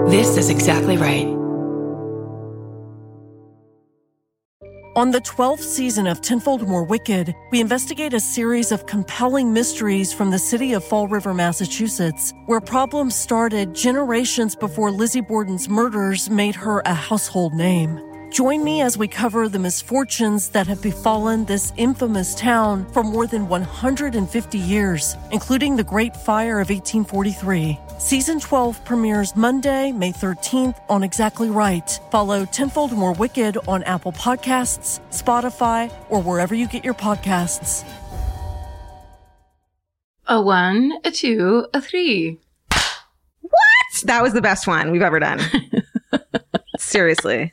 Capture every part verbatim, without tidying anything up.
This is exactly right. On the twelfth season of Tenfold More Wicked, we investigate a series of compelling mysteries from the city of Fall River, Massachusetts, where problems started generations before Lizzie Borden's murders made her a household name. Join me as we cover the misfortunes that have befallen this infamous town for more than one hundred fifty years, including the Great Fire of eighteen forty-three. Season twelve premieres Monday, May thirteenth on Exactly Right. Follow Tenfold More Wicked on Apple Podcasts, Spotify, or wherever you get your podcasts. A one, a two, a three. What? That was the best one we've ever done. Seriously.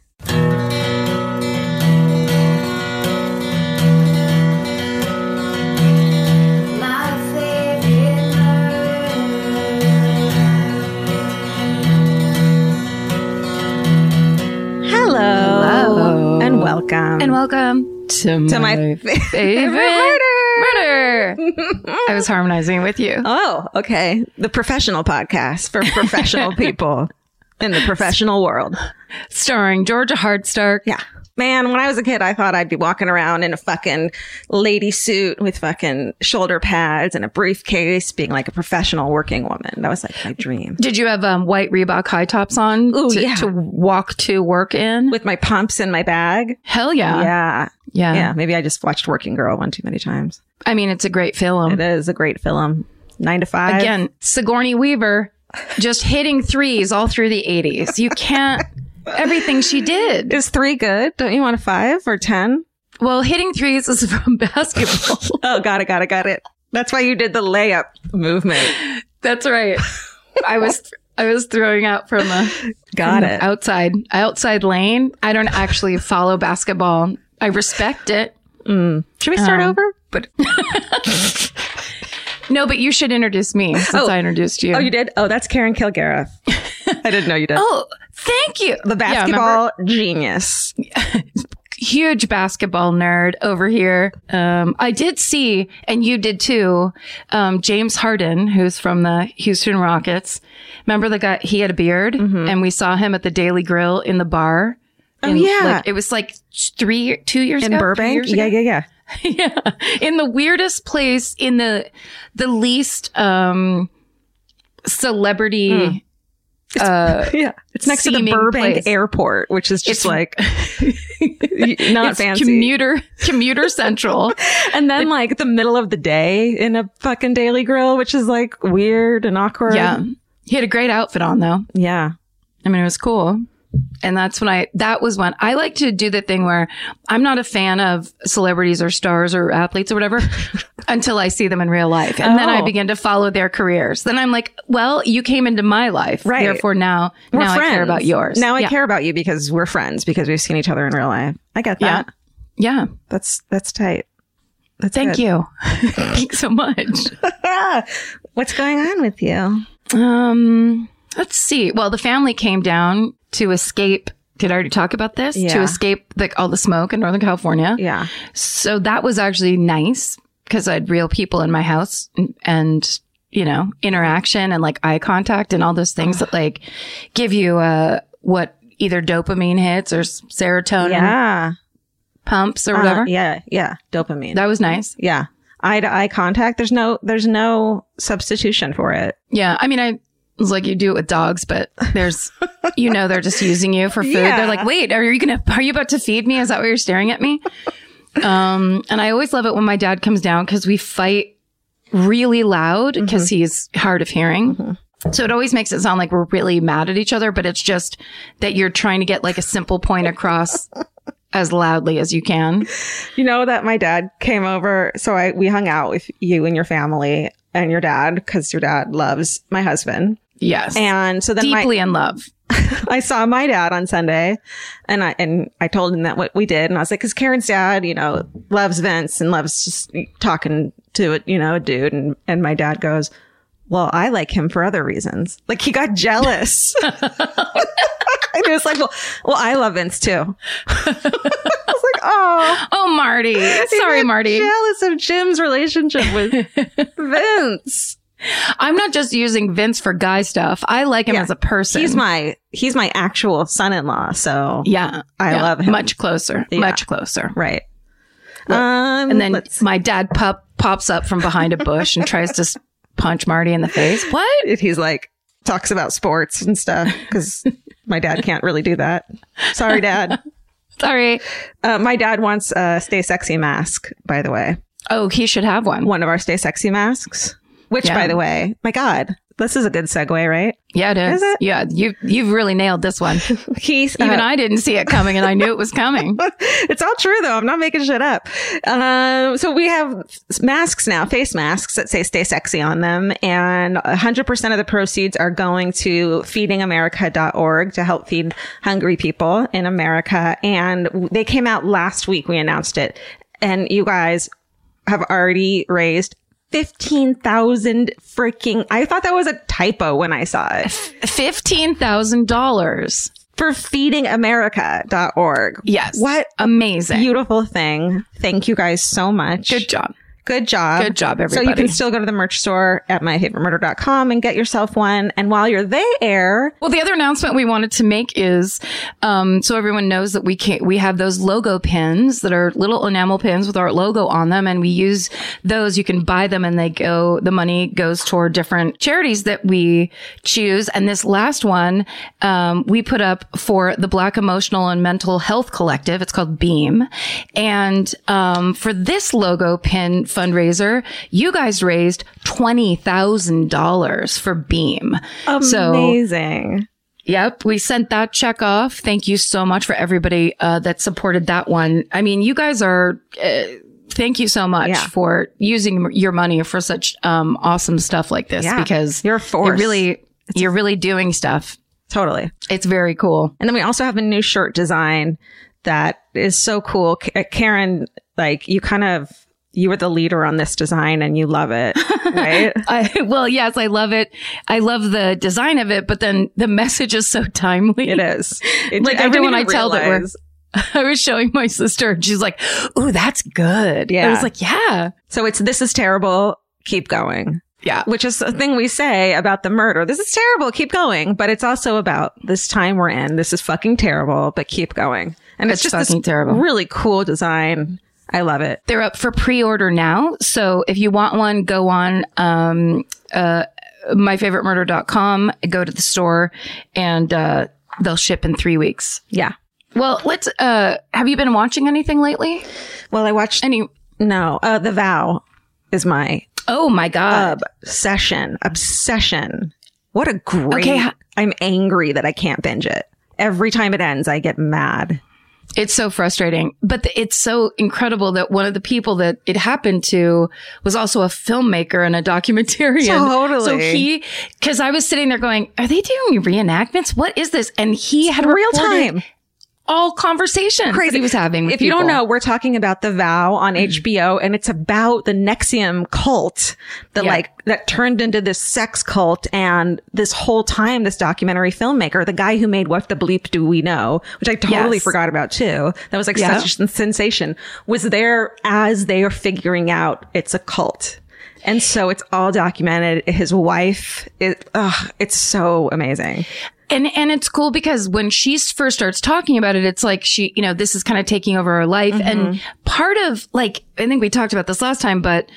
Hello. And welcome. And welcome to, to my, my favorite murder. murder. I was harmonizing with you. Oh, okay. The professional podcast for professional people in the professional world. Starring Georgia Hardstark. Yeah. Man, when I was a kid, I thought I'd be walking around in a fucking lady suit with fucking shoulder pads and a briefcase, being like a professional working woman. That was like my dream. Did you have um, white Reebok high tops on Ooh, to, yeah. to walk to work in? With my pumps in my bag? Hell yeah. Yeah. Yeah. Yeah. Maybe I just watched Working Girl one too many times. I mean, it's a great film. It is a great film. Nine to five. Again, Sigourney Weaver just hitting threes all through the eighties. You can't... Everything she did. Is three good? Don't you want a five or ten? Well, hitting threes is from basketball. Oh, got it, got it, got it. That's why you did the layup movement. That's right. I was I was throwing out from a got from it outside outside lane. I don't actually follow basketball. I respect it. Mm. Should we start um, over? But no, but you should introduce me since oh. I introduced you. Oh, you did? Oh, that's Karen Kilgariff. I didn't know you did. Oh, thank you. The basketball yeah, genius. Huge basketball nerd over here. Um, I did see, and you did too, um, James Harden, who's from the Houston Rockets. Remember the guy? He had a beard, mm-hmm. and we saw him at the Daily Grill in the bar. Oh, in, yeah. Like, it was like three, two years in ago. In Burbank? Yeah, yeah, yeah. Yeah. In the weirdest place, in the, the least, um, celebrity, mm. It's, uh, yeah, it's next to the Burbank place. Airport, which is just it's, like not it's fancy. Commuter, commuter central, and then the, like the middle of the day in a fucking Daily Grill, which is like weird and awkward. Yeah, he had a great outfit on though. Yeah, I mean it was cool. And that's when I, that was when I like to do the thing where I'm not a fan of celebrities or stars or athletes or whatever until I see them in real life. And oh. then I begin to follow their careers. Then I'm like, well, you came into my life. Right. Therefore now, we're now friends. I care about yours. Now I yeah. care about you because we're friends, because we've seen each other in real life. I get that. Yeah. Yeah. That's, that's tight. That's Thank good. you. Thanks so much. What's going on with you? Um, let's see. Well, the family came down to escape. Did I already talk about this? Yeah. To escape the, all the smoke in Northern California. Yeah. So that was actually nice because I had real people in my house and, and, you know, interaction and like eye contact and all those things that like give you, uh, what either dopamine hits or serotonin yeah. pumps or whatever. Uh, yeah. Yeah. Dopamine. That was nice. Yeah. Eye to eye contact. There's no, there's no substitution for it. Yeah. I mean, I, it's like you do it with dogs, but there's, you know, they're just using you for food. Yeah. They're like, wait, are you going to, are you about to feed me? Is that why you're staring at me? Um, and I always love it when my dad comes down because we fight really loud because mm-hmm. he's hard of hearing. Mm-hmm. So it always makes it sound like we're really mad at each other, but it's just that you're trying to get like a simple point across as loudly as you can. You know that my dad came over. So I, we hung out with you and your family and your dad because your dad loves my husband. Yes. And so then deeply my, in love. I saw my dad on Sunday and I, and I told him that what we did. And I was like, cause Karen's dad, you know, loves Vince and loves just talking to it, you know, a dude. And, and my dad goes, well, I like him for other reasons. Like he got jealous. And he was like, well, well, I love Vince too. I was like, oh, oh, Marty. Sorry, Marty. Jealous of Jim's relationship with Vince. I'm not just using Vince for guy stuff. I like him Yeah. as a person. He's my he's my actual son-in-law, so yeah. I yeah. love him. Much closer. Yeah. Much closer. right. Um, And then let's- my dad pop, pops up from behind a bush and tries to s- punch Marty in the face. What? he's like talks about sports and stuff because my dad can't really do that. Sorry, Dad. Sorry. Uh, my dad wants a Stay Sexy mask, by the way. Oh, he should have one. One of our Stay Sexy masks. Which, Yeah. by the way, my God, this is a good segue, right? Yeah, it is. Is it? Yeah, you you've really nailed this one. He's Even uh, I didn't see it coming, and I knew it was coming. It's all true, though. I'm not making shit up. Um, so we have masks now, face masks that say Stay Sexy on them. And one hundred percent of the proceeds are going to feeding america dot org to help feed hungry people in America. And they came out last week. We announced it. And you guys have already raised fifteen thousand freaking, I thought that was a typo when I saw it. Fifteen thousand dollars. For feeding america dot org. Yes. What a Amazing. beautiful thing. Thank you guys so much. Good job. Good job. Good job, So you everybody. can still go to the merch store at my favorite murder dot com and get yourself one. And while you're there, Well, the other announcement we wanted to make is, um, so everyone knows that we can we have those logo pins that are little enamel pins with our logo on them, and we use those. You can buy them, and they go. The money goes toward different charities that we choose. And this last one, um, we put up for the Black Emotional and Mental Health Collective. It's called BEAM, and um, for this logo pin fundraiser, you guys raised twenty thousand dollars for BEAM. So, amazing. yep, we sent that check off. Thank you so much for everybody uh, that supported that one. I mean, you guys are, uh, thank you so much Yeah. for using your money for such um, awesome stuff like this, Yeah. because You're a force. it really, you're really doing stuff. Totally. It's very cool. And then we also have a new shirt design that is so cool. K- Karen, like you kind of, you were the leader on this design and you love it, right? I, well, yes, I love it. I love the design of it, but then the message is so timely. It is. It, Like I didn't everyone I even tell that we're, realize. I was showing my sister and she's like, "Ooh, that's good." Yeah. I was like, yeah, So it's, this is terrible. Keep going. yeah. Which is a thing we say about the murder. This is terrible. Keep going. But it's also about this time we're in. This is fucking terrible, but keep going. And it's, It's just fucking this terrible. really cool design. I love it. They're up for pre-order now. So if you want one, go on, um, uh, my favorite murder dot com, go to the store, and, uh, they'll ship in three weeks. Yeah. Well, let's, uh, have you been watching anything lately? Well, I watched, Any, no, uh, The Vow is my oh my God. obsession. Obsession. What a great, Okay, ha- I'm angry that I can't binge it. Every time it ends, I get mad. It's so frustrating, but th- it's so incredible that one of the people that it happened to was also a filmmaker and a documentarian. Totally. So he, cause I was sitting there going, are they doing reenactments? What is this? And he had Real recorded time. all conversations that he was having with If you don't people. know, we're talking about The Vow on H B O, and it's about the Nexium cult that Yeah. like that turned into this sex cult. And this whole time, this documentary filmmaker, the guy who made What the Bleep Do We Know, which I totally Yes. forgot about too. That was like Yeah. such a sensation, was there as they are figuring out it's a cult. And so it's all documented. His wife, it, ugh, it's so amazing. And and it's cool because when she first starts talking about it, it's like she, you know, this is kind of taking over her life. Mm-hmm. And part of like, I think we talked about this last time, but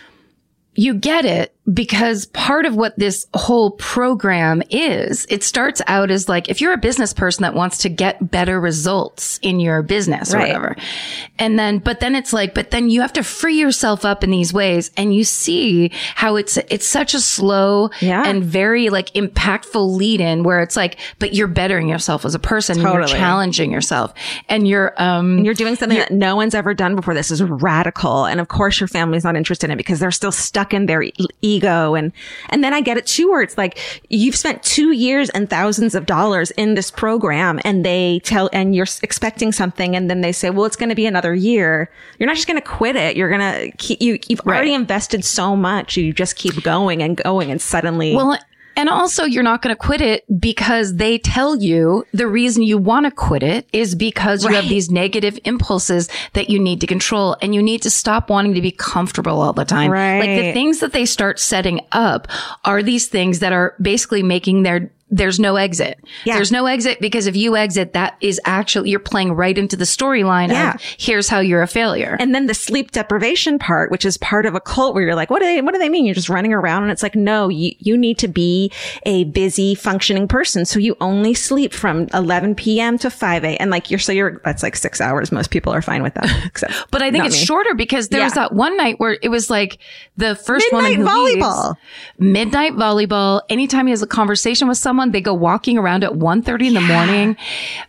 you get it because part of what this whole program is, it starts out as like, if you're a business person that wants to get better results in your business or Right. whatever. And then, but then it's like, but then you have to free yourself up in these ways. And you see how it's, it's such a slow Yeah. and very like impactful lead in where it's like, but you're bettering yourself as a person and you're Totally. challenging yourself and you're, um, And you're doing something that no one's ever done before. This is radical. And of course your family's not interested in it because they're still stuck in their e- ego. And, and then I get it too, where it's like, you've spent two years and thousands of dollars in this program and they tell, and you're s- expecting something. And then they say, well, it's going to be another year. You're not just going to quit it. You're going to keep, you, you've Right. already invested so much. You just keep going and going and suddenly. well, And also, you're not going to quit it because they tell you the reason you want to quit it is because you Right. have these negative impulses that you need to control, and you need to stop wanting to be comfortable all the time. Right. Like the things that they start setting up are these things that are basically making their there's no exit. Yeah. There's no exit because if you exit, that is actually, you're playing right into the storyline Yeah. of here's how you're a failure. And then the sleep deprivation part, which is part of a cult where you're like, what do they, what do they mean? You're just running around. And it's like, no, you, you need to be a busy functioning person. So you only sleep from eleven p.m. to five a.m. And like you're, so you're, that's like six hours. Most people are fine with that. Except But I think not it's me. shorter because there was Yeah. that one night where it was like the first Midnight woman who volleyball. leaves, midnight volleyball. Anytime he has a conversation with someone, they go walking around at one thirty in the morning.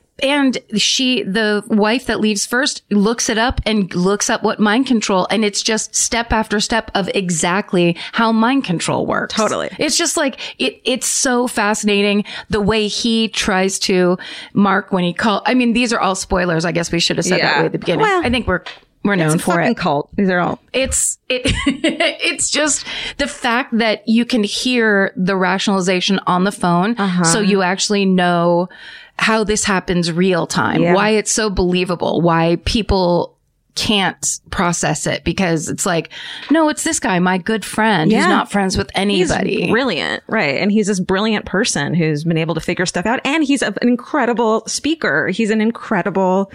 And she, the wife that leaves first, looks it up and looks up what mind control. And it's just step after step of exactly how mind control works. Totally. It's just like, it, it's so fascinating the way he tries to mark when he call. I mean, these are all spoilers. I guess we should have said that Yeah. way at the beginning. Well, I think we're, we're known It's a for fucking it. cult. These are all. It's it it's just the fact that you can hear the rationalization on the phone, Uh-huh. so you actually know how this happens real time, Yeah. why it's so believable, why people can't process it, because it's like, no, it's this guy, my good friend, who's Yeah. not friends with anybody. He's brilliant, right? And he's this brilliant person who's been able to figure stuff out. And he's a- an incredible speaker. He's an incredible.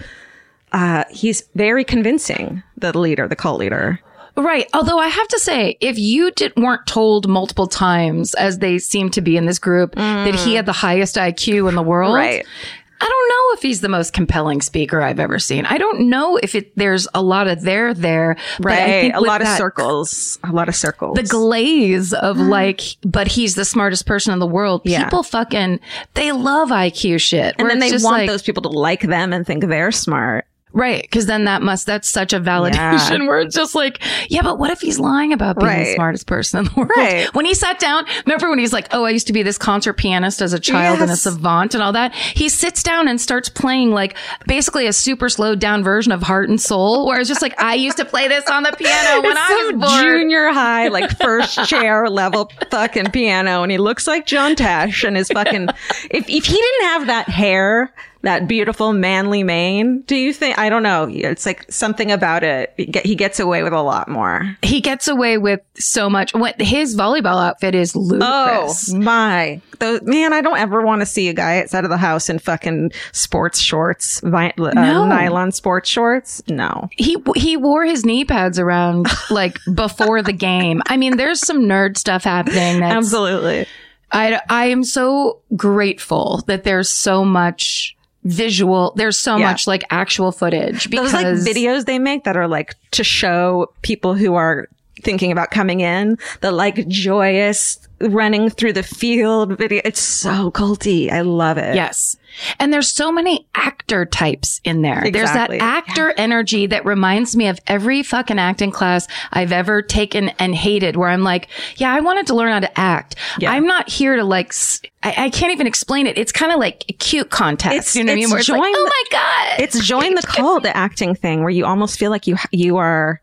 Uh, he's very convincing. The leader, the cult leader. Right. Although I have to say, if you did, weren't told multiple times, as they seem to be in this group, that he had the highest I Q in the world. Right. I don't know if he's the most compelling speaker I've ever seen. I don't know if it, there's a lot of there there. but I Right. think A with lot of that- circles. A lot of circles. The glaze of like, but he's the smartest person in the world. Yeah. People fucking, they love I Q shit. and where then it's they just want like- those people to like them and think they're smart. Right. Cause then that must, that's such a validation Yeah. where it's just like, yeah, but what if he's lying about being the Right. smartest person in the world? Right. When he sat down, remember when he's like, oh, I used to be this concert pianist as a child and a Yes. savant and all that. He sits down and starts playing like basically a super slowed down version of Heart and Soul, where it's just like, I used to play this on the piano when It's I was some born. junior high, like first chair level fucking piano. And he looks like John Tesh and his fucking, if, if he didn't have that hair, that beautiful manly mane, do you think, I don't know. It's like something about it. He get- he gets away with a lot more. He gets away with so much. What his volleyball outfit is ludicrous. Oh my, Those, man, I don't ever want to see a guy outside of the house in fucking sports shorts, vi- uh, No. nylon sports shorts. No. He he wore his knee pads around like before the game. I mean, there's some nerd stuff happening. That's, Absolutely. I I am so grateful that there's so much visual. There's so Yeah. much like actual footage because Those like videos they make that are like to show people who are thinking about coming in, the like joyous running through the field video. It's so culty. I love it. Yes. And there's so many actor types in there. Exactly. There's that actor energy that reminds me of every fucking acting class I've ever taken and hated, where I'm like, yeah, I wanted to learn how to act. Yeah. I'm not here to like, s- I, I can't even explain it. It's kind of like a cute contest. It's- you know what I mean? it's Where it's like, join oh the- my God. It's join the cult, the acting thing where you almost feel like you, you are,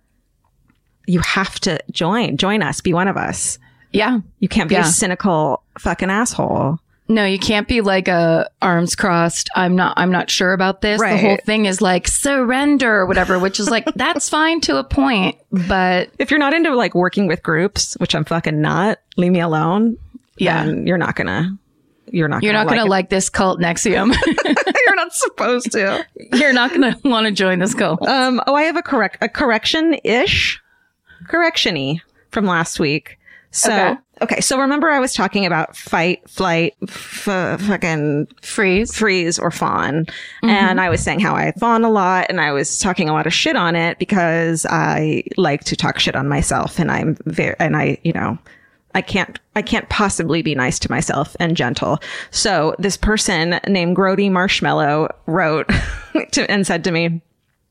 you have to join, join us, be one of us. yeah. You can't be Yeah. a cynical fucking asshole. No, you can't be like a arms crossed. I'm not, I'm not sure about this. The Right. whole thing is like surrender or whatever, which is like, that's fine to a point, but If you're not into like working with groups, which I'm fucking not, leave me alone. Yeah. then you're not gonna, you're not you're gonna not going to like, like this cult Nexium. it. You're not supposed to. You're not going to want to join this cult. Um, oh, I have a correct, a correction-ish, correction-y from last week. So, Okay. okay. So remember I was talking about fight, flight, f- fucking Freeze. freeze or fawn. And I was saying how I fawn a lot and I was talking a lot of shit on it because I like to talk shit on myself and I'm very, and I, you know, I can't, I can't possibly be nice to myself and gentle. So this person named Grody Marshmallow wrote to, and said to me,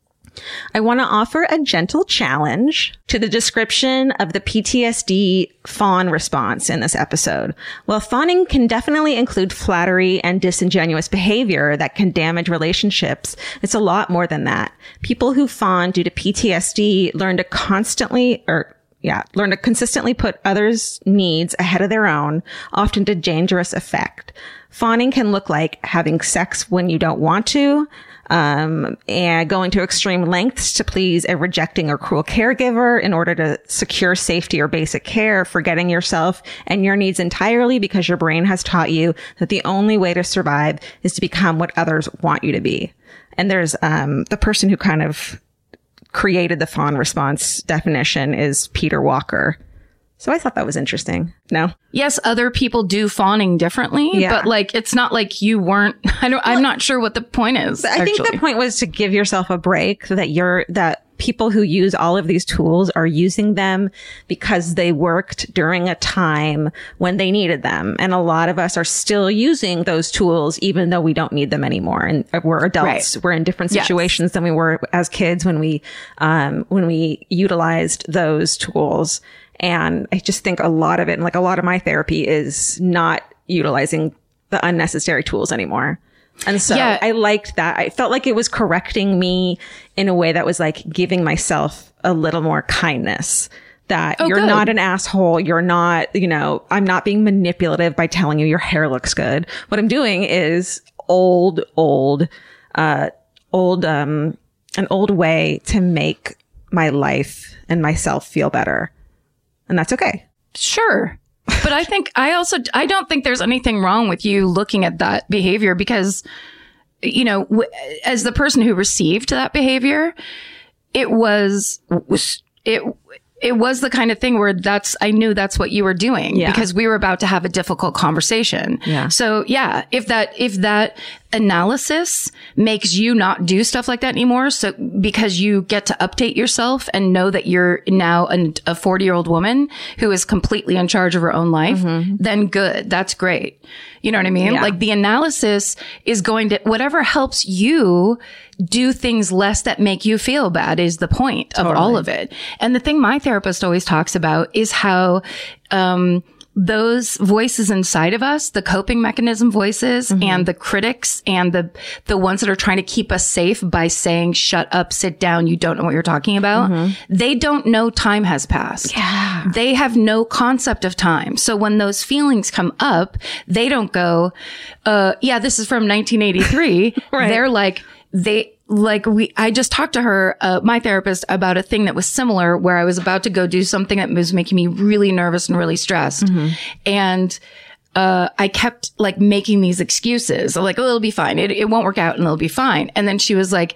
I want to offer a gentle challenge to the description of the P T S D fawn response in this episode. While fawning can definitely include flattery and disingenuous behavior that can damage relationships, it's a lot more than that. People who fawn due to P T S D learn to constantly or yeah, learn to consistently put others' needs ahead of their own, often to dangerous effect. Fawning can look like having sex when you don't want to, um, and going to extreme lengths to please a rejecting or cruel caregiver in order to secure safety or basic care, forgetting yourself and your needs entirely because your brain has taught you that the only way to survive is to become what others want you to be. And there's um, the person who kind of created the fawn response definition is Peter Walker. So I thought that was interesting. No? Yes, other people do fawning differently, Yeah. but like it's not like you weren't. I don't. I'm not sure what the point is. I think actually. the point was to give yourself a break, so that you're that people who use all of these tools are using them because they worked during a time when they needed them. And a lot of us are still using those tools, even though we don't need them anymore. And we're adults. Right. We're in different Yes. situations than we were as kids when we, um, when we utilized those tools. And I just think a lot of it, and like a lot of my therapy is not utilizing the unnecessary tools anymore. And so Yeah. I liked that. I felt like it was correcting me in a way that was like giving myself a little more kindness, that Oh, you're good. not an asshole. You're not, you know, I'm not being manipulative by telling you your hair looks good. What I'm doing is old, old, uh, old, um, an old way to make my life and myself feel better. And that's okay. Sure. But I think I also, I don't think there's anything wrong with you looking at that behavior because, you know, w- as the person who received that behavior, it was, was it, it was the kind of thing where that's, I knew that's what you were doing Yeah. because we were about to have a difficult conversation. Yeah. So yeah, if that, if that analysis makes you not do stuff like that anymore, so because you get to update yourself and know that you're now an, a forty year old woman who is completely in charge of her own life, mm-hmm. then good. That's great. You know what I mean? Yeah. Like the analysis is going to, whatever helps you do things less that make you feel bad is the point of all of it. And the thing my therapist always talks about is how, um, those voices inside of us, the coping mechanism voices mm-hmm. and the critics and the, the ones that are trying to keep us safe by saying, shut up, sit down. You don't know what you're talking about. Mm-hmm. They don't know time has passed. Yeah. They have no concept of time. So when those feelings come up, they don't go, uh, yeah, this is from nineteen eighty-three. Right. They're like, they, like we, I just talked to her, uh, my therapist, about a thing that was similar where I was about to go do something that was making me really nervous and really stressed. Mm-hmm. And, uh, I kept like making these excuses. I'm like, oh, it'll be fine. It, it won't work out and it'll be fine. And then she was like,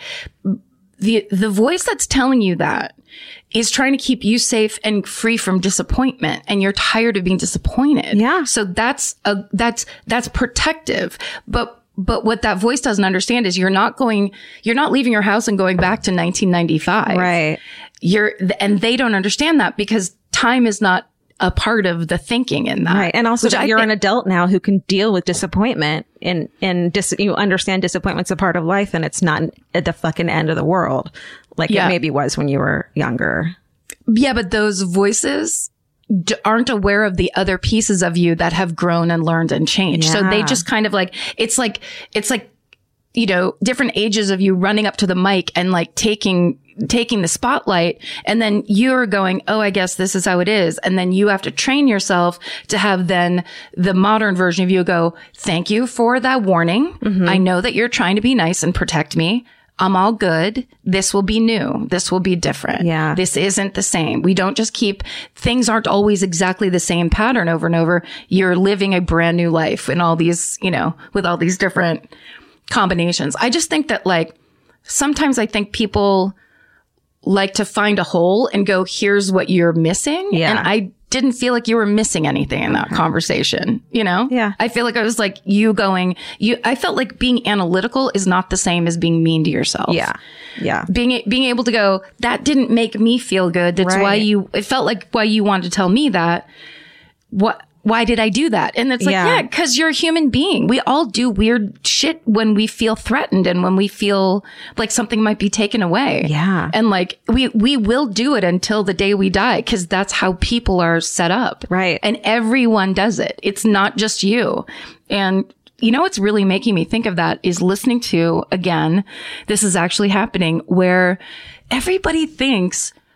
the, the voice that's telling you that is trying to keep you safe and free from disappointment. And you're tired of being disappointed. Yeah. So that's a, that's, that's protective. But, But what that voice doesn't understand is you're not going, you're not leaving your house and going back to nineteen ninety-five. Right. You're, and they don't understand that because time is not a part of the thinking in that. Right. And also Which I you're thi- an adult now who can deal with disappointment and, and dis- you understand disappointment's a part of life and it's not at the fucking end of the world like Yeah. it maybe was when you were younger. Yeah. But those voices d- aren't aware of the other pieces of you that have grown and learned and changed. So they Yeah. just kind of like, it's like, it's like, you know, different ages of you running up to the mic and like taking, taking the spotlight. And then you're going, oh, I guess this is how it is. And then you have to train yourself to have then the modern version of you go, thank you for that warning. Mm-hmm. I know that you're trying to be nice and protect me. I'm all good. This will be new. This will be different. Yeah. This isn't the same. We don't just keep, things aren't always exactly the same pattern over and over. You're living a brand new life in all these, you know, with all these different combinations. I just think that like, sometimes I think people like to find a hole and go, here's what you're missing. Yeah. And I didn't feel like you were missing anything in that conversation, you know? Yeah. I feel like I was like you going, you, I felt like being analytical is not the same as being mean to yourself. Yeah. Yeah. Being, being able to go, that didn't make me feel good. That's Right. why you, it felt like why you wanted to tell me that. What, why did I do that? And it's like, Yeah. yeah, cause you're a human being. We all do weird shit when we feel threatened and when we feel like something might be taken away. Yeah. And like, we, we will do it until the day we die. Cause that's how people are set up. Right. And everyone does it. It's not just you. And you know, what's really making me think of that is listening to, again, this is actually happening where everybody thinks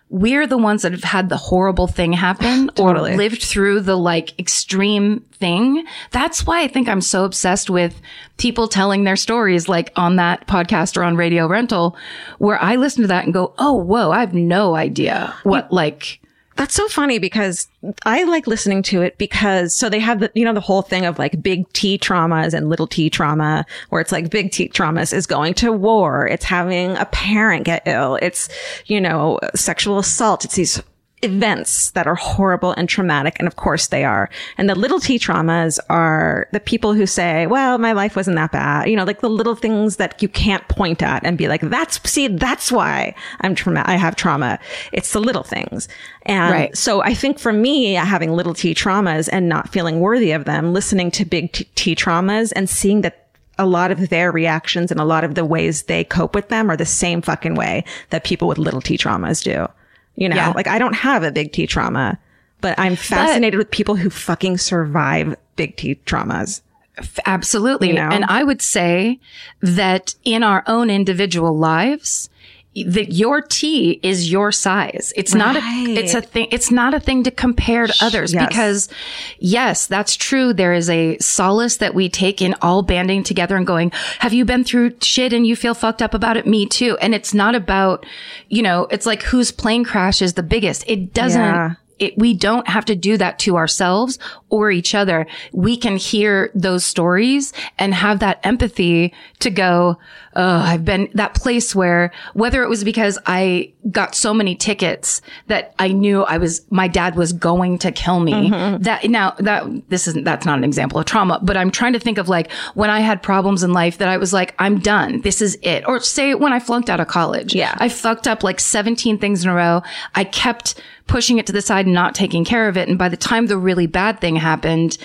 we're the ones that have had the horrible thing happen Totally. or lived through the like extreme thing. That's why I think I'm so obsessed with people telling their stories, like on that podcast or on Radio Rental, where I listen to that and go, oh, whoa, I have no idea what like. That's so funny because I like listening to it because so they have the, you know, the whole thing of like big T traumas and little T trauma, where it's like big T traumas is going to war. It's having a parent get ill. It's, you know, sexual assault. It's these events that are horrible and traumatic. And of course they are. And the little T traumas are the people who say, well, my life wasn't that bad. You know, like the little things that you can't point at and be like, that's, see, that's why I'm trauma. I have trauma. It's the little things. And right. so I think for me, having little T traumas and not feeling worthy of them, listening to big T, T traumas and seeing that a lot of their reactions and a lot of the ways they cope with them are the same fucking way that people with little T traumas do. You know, yeah. like I don't have a big T trauma, but I'm fascinated but, with people who fucking survive big T traumas. Absolutely. You know? And I would say that in our own individual lives, that your T is your size. It's right. not a, it's a thing. It's not a thing to compare to others yes. because yes, that's true. There is a solace that we take in all banding together and going, have you been through shit and you feel fucked up about it? Me too. And it's not about, you know, it's like whose plane crash is the biggest. It doesn't. Yeah. It, we don't have to do that to ourselves or each other. We can hear those stories and have that empathy to go, oh, I've been that place where whether it was because I got so many tickets that I knew I was, my dad was going to kill me. Mm-hmm. That now that this isn't, that's not an example of trauma, but I'm trying to think of like when I had problems in life that I was like, I'm done. This is it. Or say when I flunked out of college. Yeah. I fucked up like seventeen things in a row. I kept pushing it to the side and not taking care of it. And by the time the really bad thing happened,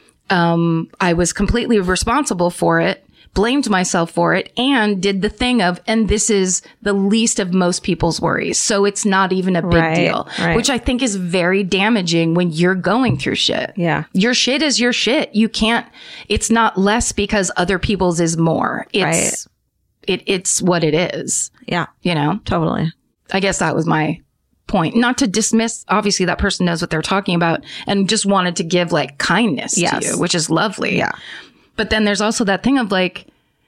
um, I was completely responsible for it, blamed myself for it, and did the thing of, and this is the least of most people's worries. So it's not even a big right, deal, right. which I think is very damaging when you're going through shit. Yeah. Your shit is your shit. You can't, it's not less because other people's is more. It's, right. it, it's what it is. Yeah. You know? Totally. I guess that was my point. Not to dismiss, obviously that person knows what they're talking about and just wanted to give like kindness yes. to you, which is lovely. Yeah. But then there's also that thing of like,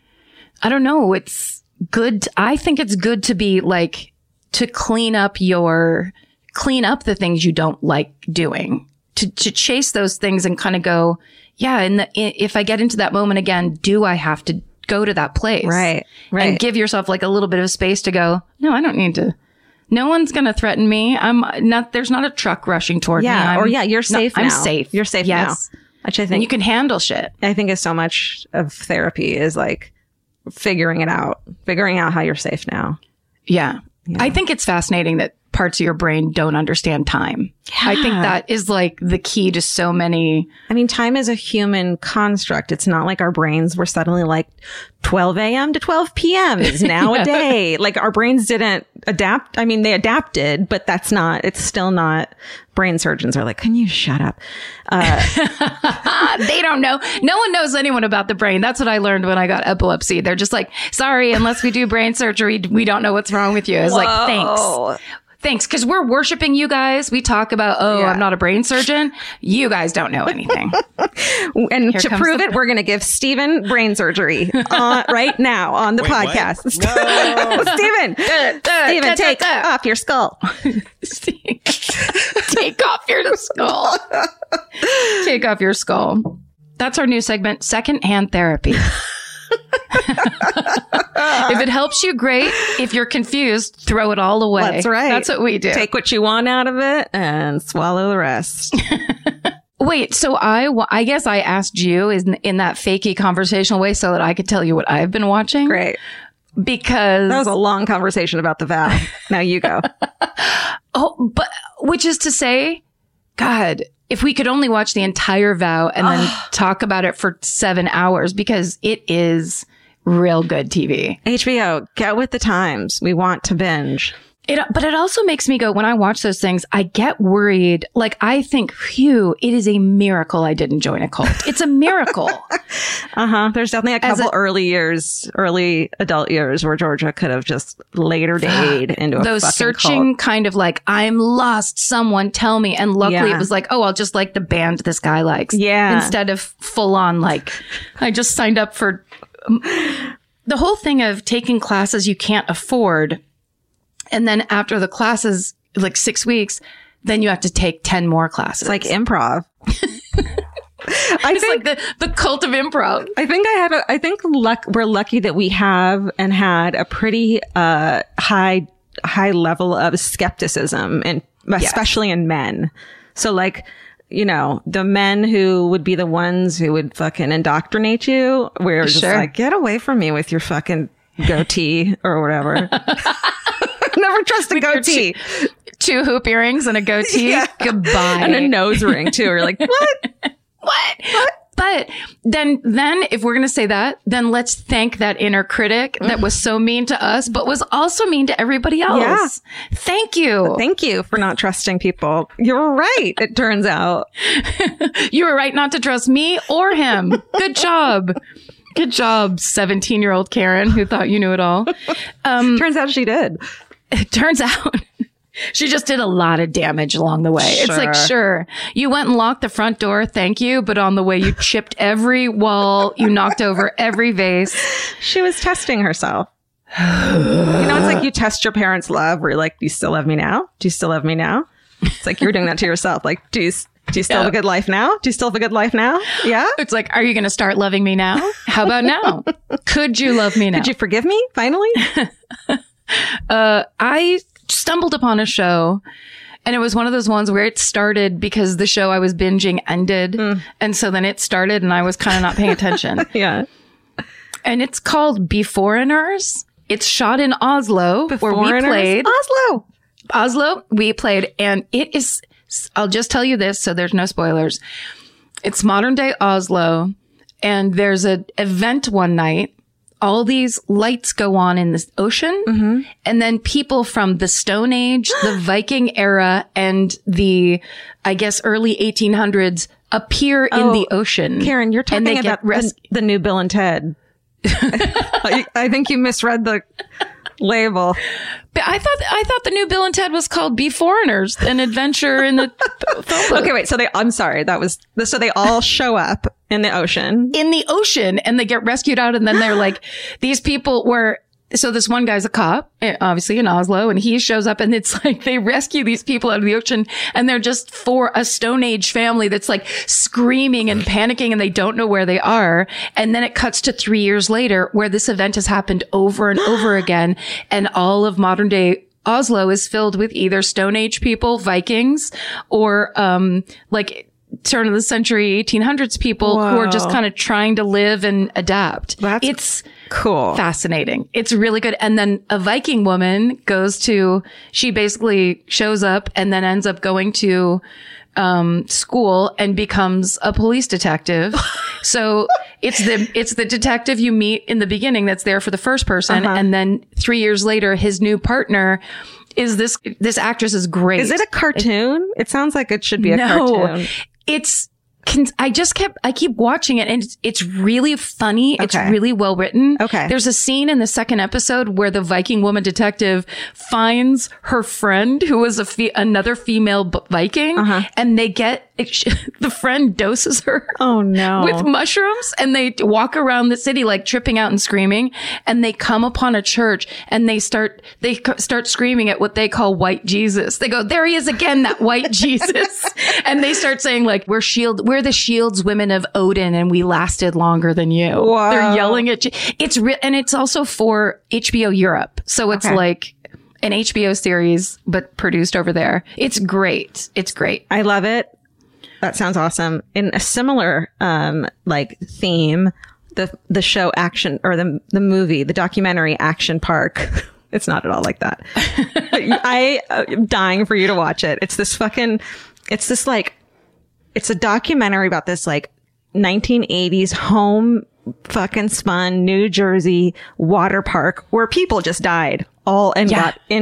I don't know, it's good. I think it's good to be like, to clean up your, clean up the things you don't like doing, to, to chase those things and kind of go, yeah. And the, if I get into that moment again, do I have to go to that place? Right. Right. And give yourself like a little bit of space to go, no, I don't need to. No one's going to threaten me. I'm not, there's not a truck rushing toward yeah, me. I'm, or yeah, you're safe no, now. I'm safe. You're safe yes. now. Which I think and you can handle shit. I think is so much of therapy is like figuring it out, figuring out how you're safe now. Yeah. yeah. I think it's fascinating that parts of your brain don't understand time. Yeah. I think that is like the key to so many. I mean, time is a human construct. It's not like our brains were suddenly like twelve a.m. to twelve p.m. is now yeah. a day. Like our brains didn't adapt. I mean, they adapted, but that's not, it's still not. Brain surgeons are like, can you shut up? Uh, they don't know. No one knows anyone about the brain. That's what I learned when I got epilepsy. They're just like, sorry, unless we do brain surgery, we don't know what's wrong with you. I was like, thanks. Thanks. Cause we're worshiping you guys. We talk about, oh, yeah. I'm not a brain surgeon. You guys don't know anything. And Here to prove it, we're going to give Stephen brain surgery uh, right now on the Wait, podcast. No. Stephen, Stephen, take off your skull. Take off your skull. Take off your skull. That's our new segment, secondhand therapy. If it helps you, great. If you're confused, throw it all away. That's right. That's what we do. Take what you want out of it and swallow the rest. Wait, so I, I guess I asked you in, in that fakey conversational way so that I could tell you what I've been watching. Great. Because that was a long conversation about the vow. Now you go. Oh, but which is to say, God, if we could only watch the entire vow and then talk about it for seven hours because it is real good T V. H B O, get with the times. We want to binge. It, but it also makes me go, when I watch those things, I get worried. Like, I think, phew, it is a miracle I didn't join a cult. It's a miracle. Uh-huh. There's definitely a couple a, early years, early adult years where Georgia could have just later dayed into a those fucking searching cult. Kind of like, I'm lost, someone tell me. And luckily Yeah. it was like, oh, I'll just like the band this guy likes. Yeah. Instead of full on, like, I just signed up for um, the whole thing of taking classes you can't afford. And then after the classes, like six weeks, then you have to take ten more classes. It's like improv. I it's think like the, the cult of improv. I think I have a, I think luck, we're lucky that we have and had a pretty uh high high level of skepticism, and especially in men. So like, you know, the men who would be the ones who would fucking indoctrinate you, we're just Sure. like, get away from me with your fucking goatee or whatever. Never trust a goatee. Two, two hoop earrings and a goatee. Yeah. Goodbye. And a nose ring too. You're like, what? What? What? But then, then if we're going to say that, then let's thank that inner critic that was so mean to us, but was also mean to everybody else. Yeah. Thank you. Thank you for not trusting people. You're right. It turns out. You were right not to trust me or him. Good job. Good job, seventeen-year-old Karen, who thought you knew it all. Um, Turns out she did. It turns out she just did a lot of damage along the way. It's like, Sure. sure, you went and locked the front door. Thank you. But on the way, you chipped every wall. You knocked over every vase. She was testing herself. You know, it's like you test your parents' love where you're like, do you still love me now? Do you still love me now? It's like you're doing that to yourself. Like, do you, do you still have a good life now? Do you still have a good life now? Yeah. It's like, are you going to start loving me now? How about now? Could you love me now? Could you forgive me finally? Uh, I stumbled upon a show, and it was one of those ones where it started because the show I was binging ended. Mm. And so then it started and I was kind of not paying attention. Yeah. And it's called Beforeigners. It's shot in Oslo, where we played. Oslo. Oslo, we played, and it is, I'll just tell you this so there's no spoilers. It's modern day Oslo, and there's an event one night. All these lights go on in the ocean, mm-hmm. and then people from the Stone Age, the Viking era, and the, I guess, early eighteen hundreds appear Oh, in the ocean. Karen, you're and talking they about get res- the, the new Bill and Ted. I, I think you misread the label. But I thought I thought the new Bill and Ted was called Beforeigners, an adventure in the phone book. Okay, wait. So they, I'm sorry. That was, so they all show up in the ocean. in the ocean, and they get rescued out, and then they're like, these people were, so this one guy's a cop, obviously in Oslo, and he shows up, and it's like they rescue these people out of the ocean, and they're just for a Stone Age family that's like screaming and panicking, and they don't know where they are. And then it cuts to three years later where this event has happened over and over again, and all of modern day Oslo is filled with either Stone Age people, Vikings, or um like turn of the century eighteen hundreds people Whoa. who are just kind of trying to live and adapt. That's it's cool. fascinating. It's really good. And then a Viking woman goes to, she basically shows up and then ends up going to um school and becomes a police detective. So it's the it's the detective you meet in the beginning that's there for the first person, Uh-huh. and then three years later his new partner is this this actress is great. Is it a cartoon? It sounds like it should be a no, cartoon. it's. Can, I just kept, I keep watching it, and it's, it's really funny. It's Okay. really well written. Okay. There's a scene in the second episode where the Viking woman detective finds her friend who was a fe- another female b- Viking, Uh-huh. and they get, the friend doses her. Oh no. With mushrooms, and they walk around the city like tripping out and screaming, and they come upon a church and they start they c- start screaming at what they call white Jesus. They go, there he is again, that white Jesus. And they start saying like, we're shield we're the Shields women of Odin, and we lasted longer than you. Wow. They're yelling at you. It's real, and it's also for H B O Europe. So it's Okay. like an H B O series but produced over there. It's great. It's great. I love it. That sounds awesome. In a similar, um, like theme, the, the show Action, or the, the movie, the documentary Action Park. It's not at all like that. I am dying for you to watch it. It's this fucking, it's this like, it's a documentary about this like nineteen eighties home fucking spun New Jersey water park where people just died all and Yeah. got in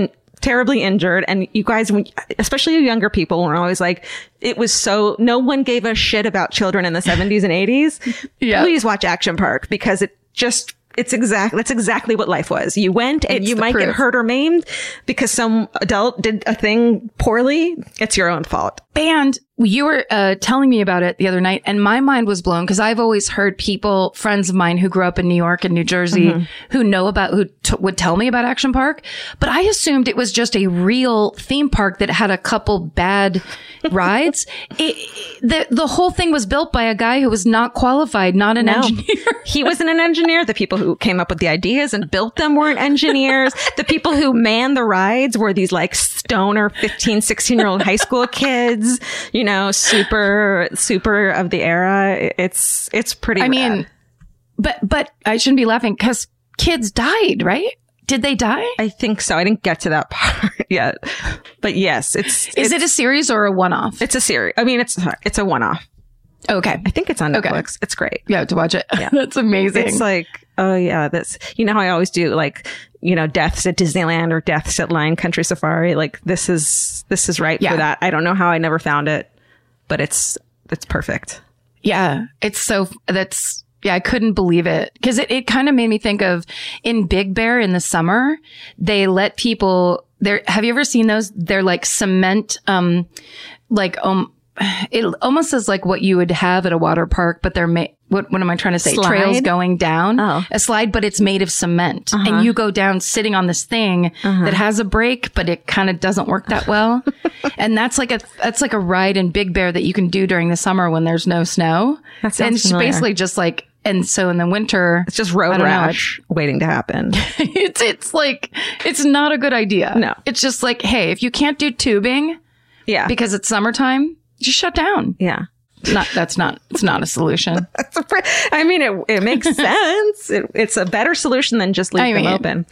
terribly injured. And you guys, when, especially you younger people, were always like, it was so, no one gave a shit about children in the seventies and eighties. Yeah. Please watch Action Park, because it just, it's exact, that's exactly what life was. You went and It's you the might proof. get hurt or maimed because some adult did a thing poorly. It's your own fault. And you were uh, telling me about it the other night, and my mind was blown because I've always heard people, friends of mine who grew up in New York and New Jersey, mm-hmm. who know about, who t- would tell me about Action Park. But I assumed it was just a real theme park that had a couple bad rides. It, the the whole thing was built by a guy who was not qualified, not an No. engineer. He wasn't an engineer. The people who came up with the ideas and built them weren't engineers. The people who manned the rides were these like stoner fifteen, sixteen year old high school kids, you know, super, super of the era. It's, it's pretty I rad. mean, but, but I shouldn't be laughing because kids died, right? Did they die? I think so. I didn't get to that part yet, but yes, it's, Is it's, it a series or a one-off? it's a series. I mean, it's, it's a one off. Okay. I think it's on Okay. Netflix. It's great. Yeah, to watch it. Yeah. That's amazing. It's like, oh yeah, that's, you know how I always do like, you know, deaths at Disneyland or deaths at Lion Country Safari. Like this is, this is right Yeah. for that. I don't know how I never found it, but it's, it's perfect. Yeah, it's so, that's, yeah, I couldn't believe it. Cause it, it kind of made me think of in Big Bear in the summer, they let people there. Have you ever seen those? They're like cement, um, like, um, it almost is like what you would have at a water park, but they're made, what, what am I trying to say? Slide? Trails going down, Oh. a slide, but it's made of cement. Uh-huh. And you go down sitting on this thing uh-huh. that has a brake, but it kind of doesn't work that well. And that's like a, that's like a ride in Big Bear that you can do during the summer when there's no snow. That sounds and it's familiar. basically just like, and so in the winter, It's just road I don't know, rash waiting to happen. it's, it's like, it's not a good idea. No. It's just like, hey, if you can't do tubing Yeah. because it's summertime, just shut down. yeah. Not, that's not, it's not a solution. That's a pre- I mean, it, it makes sense. It, it's a better solution than just leave I them mean, open.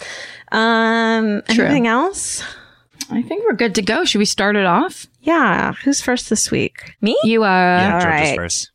Um, true. anything else? I think we're good to go. Should we start it off? Yeah. Who's first this week? Me? You are. Yeah, all Georgia's right. first.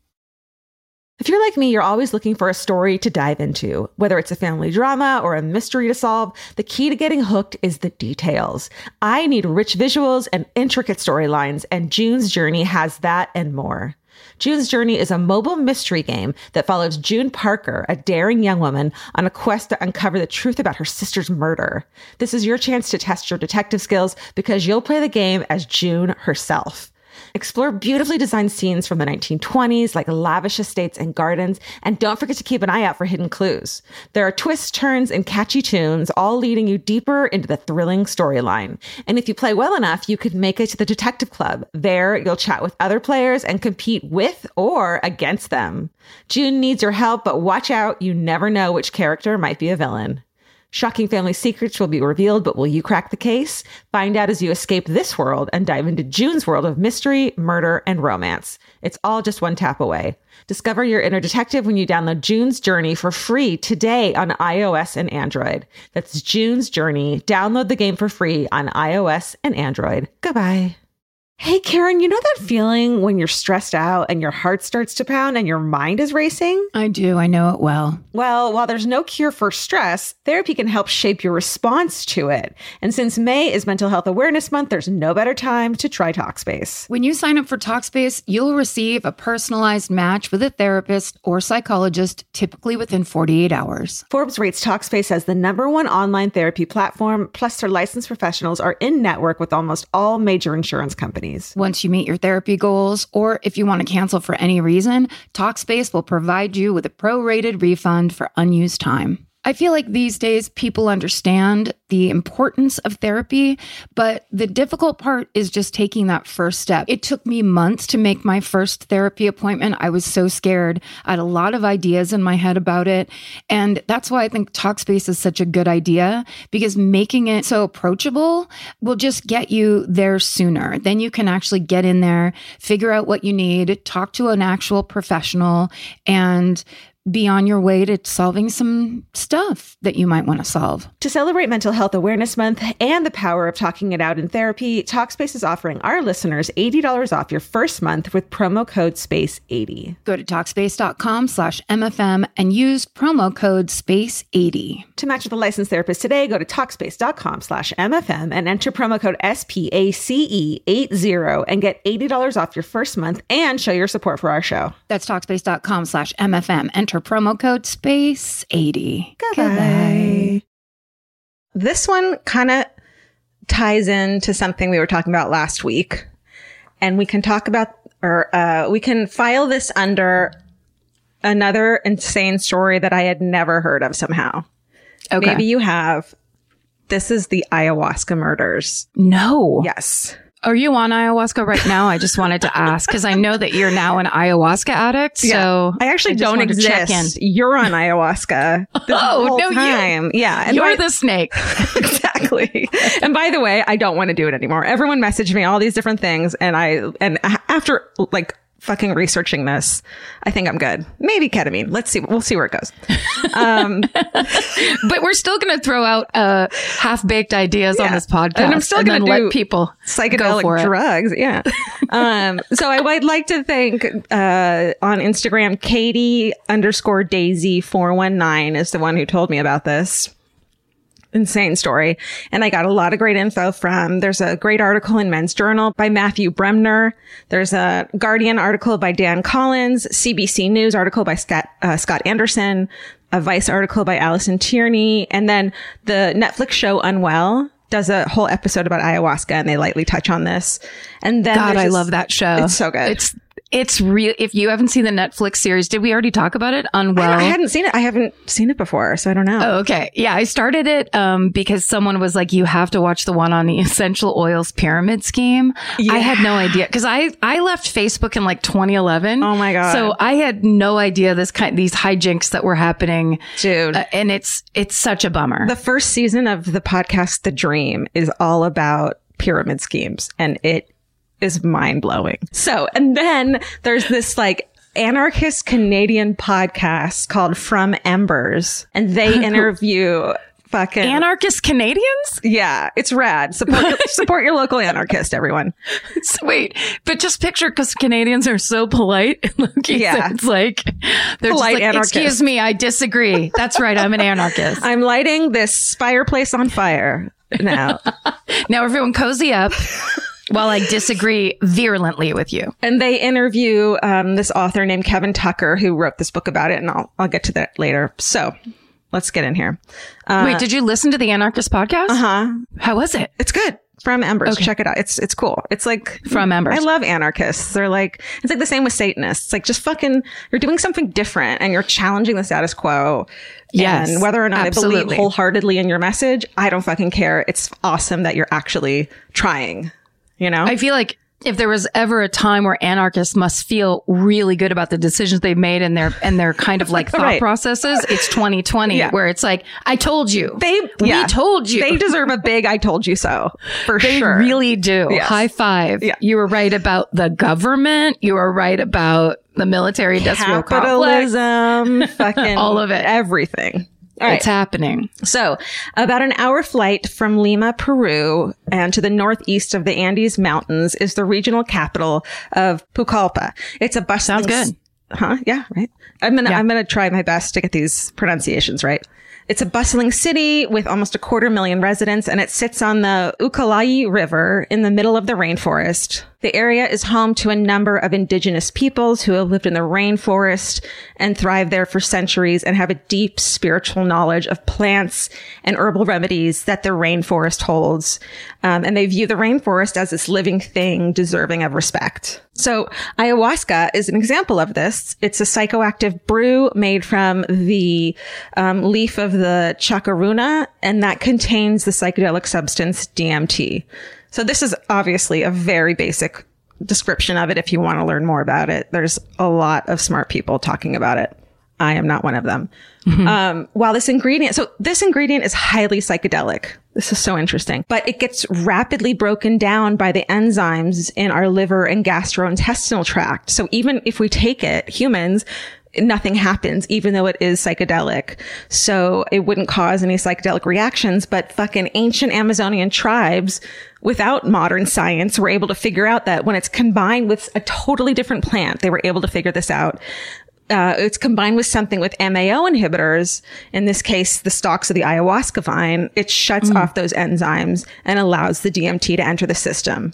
If you're like me, you're always looking for a story to dive into. Whether it's a family drama or a mystery to solve, the key to getting hooked is the details. I need rich visuals and intricate storylines, and June's Journey has that and more. June's Journey is a mobile mystery game that follows June Parker, a daring young woman, on a quest to uncover the truth about her sister's murder. This is your chance to test your detective skills because you'll play the game as June herself. Explore beautifully designed scenes from the nineteen twenties, like lavish estates and gardens, and don't forget to keep an eye out for hidden clues. There are twists, turns, and catchy tunes, all leading you deeper into the thrilling storyline. And if you play well enough, you could make it to the Detective Club. There, you'll chat with other players and compete with or against them. June needs your help, but watch out, you never know which character might be a villain. Shocking family secrets will be revealed, but will you crack the case? Find out as you escape this world and dive into June's world of mystery, murder, and romance. It's all just one tap away. Discover your inner detective when you download June's Journey for free today on iOS and Android. That's June's Journey. Download the game for free on iOS and Android. Goodbye. Hey, Karen, you know that feeling when you're stressed out and your heart starts to pound and your mind is racing? I do. I know it well. Well, while there's no cure for stress, therapy can help shape your response to it. And since May is Mental Health Awareness Month, there's no better time to try Talkspace. When you sign up for Talkspace, you'll receive a personalized match with a therapist or psychologist, typically within forty-eight hours. Forbes rates Talkspace as the number one online therapy platform, plus their licensed professionals are in network with almost all major insurance companies. Once you meet your therapy goals, or if you want to cancel for any reason, Talkspace will provide you with a prorated refund for unused time. I feel like these days people understand the importance of therapy, but the difficult part is just taking that first step. It took me months to make my first therapy appointment. I was so scared. I had a lot of ideas in my head about it. And that's why I think Talkspace is such a good idea, because making it so approachable will just get you there sooner. Then you can actually get in there, figure out what you need, talk to an actual professional, and be on your way to solving some stuff that you might want to solve. To celebrate Mental Health Awareness Month and the power of talking it out in therapy, Talkspace is offering our listeners eighty dollars off your first month with promo code space eighty. Go to Talkspace.com slash MFM and use promo code space eighty. To match with a licensed therapist today, go to Talkspace.com slash MFM and enter promo code S P A C E eighty and get eighty dollars off your first month and show your support for our show. That's Talkspace.com slash MFM. Enter promo code space eighty. Goodbye. This one kind of ties into something we were talking about last week, and we can talk about, or uh, we can file this under another insane story that I had never heard of somehow. Okay. Maybe you have. This is the ayahuasca murders. No. Yes. Are you on ayahuasca right now? I just wanted to ask because I know that you're now an ayahuasca addict. So Yeah. I actually I just don't wanted to check in. exist. You're on ayahuasca. This Oh, whole no, you- time. Yeah. And You're by- the snake. Exactly. And by the way, I don't want to do it anymore. Everyone messaged me all these different things. And I, and after like fucking researching this, I think I'm good. Maybe ketamine. Let's see. We'll see where it goes. Um, But we're still going to throw out uh, half-baked ideas on Yeah. this podcast. And I'm still and gonna then do let people go for psychedelic it. drugs. Yeah. um, so I would like to thank, uh, on Instagram, Katie underscore Daisy four one nine is the one who told me about this. Insane story. And I got a lot of great info from, there's a great article in Men's Journal by Matthew Bremner. There's a Guardian article by Dan Collins, C B C News article by Scott, uh, Scott Anderson, a Vice article by Allison Tierney. And then the Netflix show Unwell does a whole episode about ayahuasca and they lightly touch on this. And then God, there's I this- love that show. It's so good. It's it's real. If you haven't seen the Netflix series, did we already talk about it? Unwell. I, I hadn't seen it. I haven't seen it before, so I don't know. Oh, okay. Yeah, I started it um, because someone was like, you have to watch the one on the essential oils pyramid scheme. I had no idea because I, I left Facebook in like twenty eleven. Oh my God. So I had no idea this kind, these hijinks that were happening. Dude. Uh, and it's, it's such a bummer. The first season of the podcast, The Dream, is all about pyramid schemes, and it is mind blowing. So, and then there's this like anarchist Canadian podcast called From Embers, and they interview fucking Anarchist Canadians? yeah, it's rad. Support your, support your local anarchist, everyone. So wait, but just picture because Canadians are so polite. Yeah. It's like, they're Polite just like, anarchist. excuse me, I disagree. That's right. I'm an anarchist. I'm lighting this fireplace on fire now. Now everyone cozy up while I disagree virulently with you. And they interview um, this author named Kevin Tucker who wrote this book about it, and I'll I'll get to that later. So let's get in here. Uh, Wait, did you listen to the Anarchist podcast? uh huh. How was it? It's good. From Embers. Okay. Check it out. It's it's cool. It's like From Embers. I love anarchists. They're like, it's like the same with Satanists. It's like just fucking, you're doing something different and you're challenging the status quo. Yes, And whether or not I absolutely. believe wholeheartedly in your message, I don't fucking care. It's awesome that you're actually trying. You know? I feel like if there was ever a time where anarchists must feel really good about the decisions they've made and their and their kind of like thought Right. processes, it's twenty twenty, Yeah. where it's like, I told you. They, we yeah. told you. They deserve a big I told you so. For They sure. really do. Yes. High five. Yeah. You were right about the government. You were right about the military industrial complex. Capitalism, fucking All of it. Everything. All right. It's happening. So, about an hour flight from Lima, Peru, and to the northeast of the Andes Mountains is the regional capital of Pucallpa. It's a bustling... Sounds good. Huh? Yeah, right. I'm gonna Yeah. I'm gonna try my best to get these pronunciations right. It's a bustling city with almost a quarter million residents, and it sits on the Ucayali River in the middle of the rainforest. The area is home to a number of indigenous peoples who have lived in the rainforest and thrived there for centuries and have a deep spiritual knowledge of plants and herbal remedies that the rainforest holds. Um, and they view the rainforest as this living thing deserving of respect. So ayahuasca is an example of this. It's a psychoactive brew made from the um, leaf of the chacaruna, and that contains the psychedelic substance D M T. So this is obviously a very basic description of it. If you want to learn more about it, there's a lot of smart people talking about it. I am not one of them. Mm-hmm. Um, while this ingredient, so this ingredient is highly psychedelic. This is so interesting, but it gets rapidly broken down by the enzymes in our liver and gastrointestinal tract. So even if we take it, humans, nothing happens, even though it is psychedelic. So it wouldn't cause any psychedelic reactions, but fucking ancient Amazonian tribes without modern science were able to figure out that when it's combined with a totally different plant, they were able to figure this out. Uh, it's combined with something with M A O inhibitors. In this case, the stalks of the ayahuasca vine, it shuts mm. off those enzymes and allows the D M T to enter the system.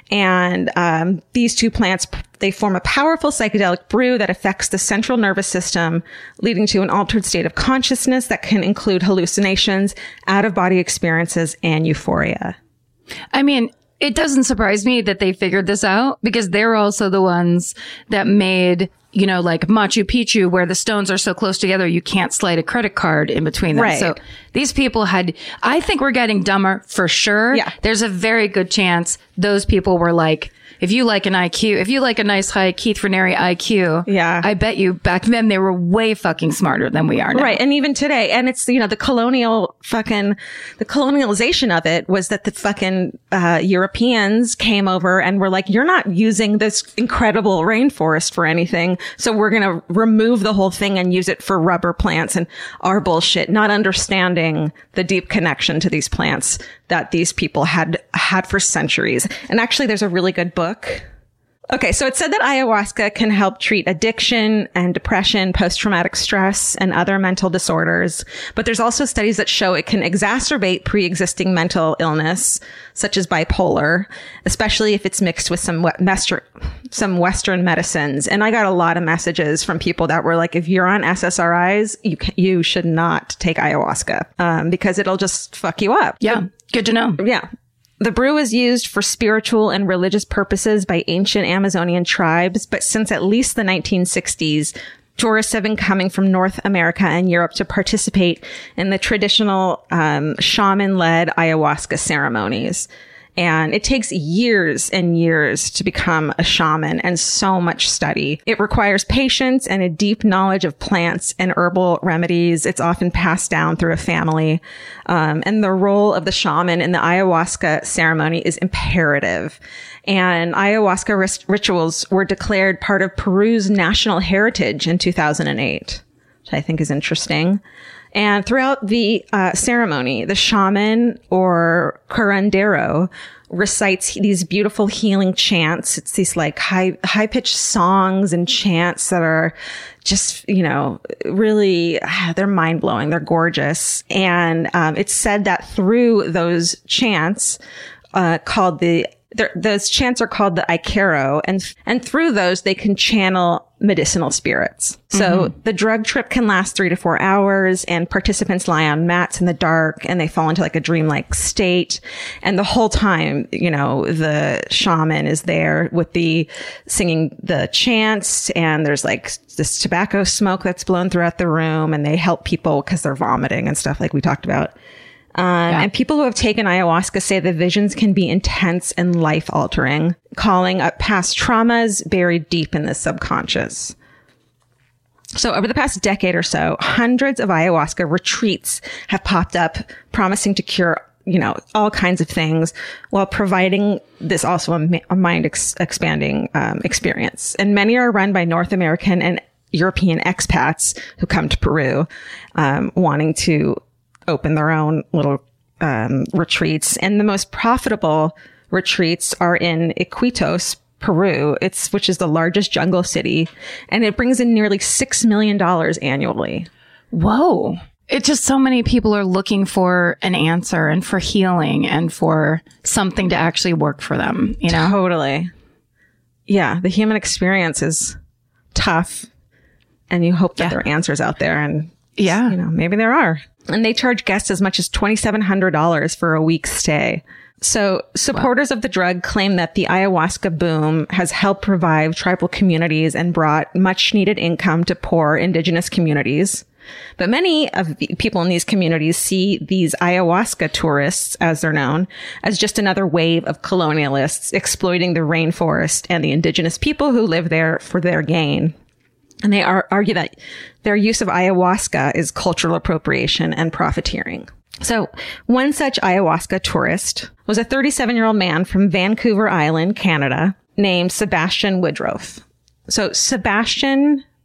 And um, these two plants, they form a powerful psychedelic brew that affects the central nervous system, leading to an altered state of consciousness that can include hallucinations, out-of-body experiences, and euphoria. I mean, it doesn't surprise me that they figured this out, because they're also the ones that made, you know, like Machu Picchu, where the stones are so close together, you can't slide a credit card in between them. Right. So these people had, I think we're getting dumber for sure. Yeah. There's a very good chance those people were like, if you like an I Q, if you like a nice high Keith Raniere I Q, yeah, I bet you back then they were way fucking smarter than we are now. Right. And even today. And it's, you know, the colonial fucking, the colonialization of it was that the fucking uh, Europeans came over and were like, you're not using this incredible rainforest for anything. So we're going to remove the whole thing and use it for rubber plants and our bullshit, not understanding the deep connection to these plants that these people had had for centuries. And actually, there's a really good book. Okay, so it said that ayahuasca can help treat addiction and depression, post-traumatic stress, and other mental disorders. But there's also studies that show it can exacerbate pre-existing mental illness, such as bipolar, especially if it's mixed with some Western, some Western medicines. And I got a lot of messages from people that were like, if you're on S S R Is, you can, you should not take ayahuasca, um, because it'll just fuck you up. Yeah, good to know. Yeah. The brew is used for spiritual and religious purposes by ancient Amazonian tribes, but since at least the nineteen sixties, tourists have been coming from North America and Europe to participate in the traditional um, shaman-led ayahuasca ceremonies. And it takes years and years to become a shaman and so much study. It requires patience and a deep knowledge of plants and herbal remedies. It's often passed down through a family. Um, and the role of the shaman in the ayahuasca ceremony is imperative. And ayahuasca ris- rituals were declared part of Peru's national heritage in two thousand eight, which I think is interesting. And throughout the uh, ceremony, the shaman or curandero recites these beautiful healing chants. It's these like high, high pitched songs and chants that are just, you know, really, they're mind blowing. They're gorgeous. And um, it's said that through those chants, uh, called the those chants are called the Aikaro, and and through those they can channel medicinal spirits. So mm-hmm. the drug trip can last three to four hours, and participants lie on mats in the dark, and they fall into like a dreamlike state. And the whole time, you know, the shaman is there with the singing the chants, and there's like this tobacco smoke that's blown throughout the room, and they help people because they're vomiting and stuff like we talked about. Um, yeah. And people who have taken ayahuasca say the visions can be intense and life-altering, calling up past traumas buried deep in the subconscious. So over the past decade or so, hundreds of ayahuasca retreats have popped up, promising to cure, you know, all kinds of things, while providing this also a, a mind-expanding um, experience. And many are run by North American and European expats who come to Peru, um, wanting to open their own little um, retreats. And the most profitable retreats are in Iquitos, Peru, it's which is the largest jungle city, and it brings in nearly six million dollars annually. Whoa. It's just so many people are looking for an answer and for healing and for something to actually work for them, you know? Totally. Yeah, the human experience is tough, and you hope that yeah. there are answers out there, and yeah, you know, maybe there are. And they charge guests as much as twenty-seven hundred dollars for a week's stay. So supporters wow. of the drug claim that the ayahuasca boom has helped revive tribal communities and brought much needed income to poor indigenous communities. But many of the people in these communities see these ayahuasca tourists, as they're known, as just another wave of colonialists exploiting the rainforest and the indigenous people who live there for their gain. And they are, argue that their use of ayahuasca is cultural appropriation and profiteering. So one such ayahuasca tourist was a thirty-seven-year-old man from Vancouver Island, Canada, named Sebastian Woodruff. So Sebastian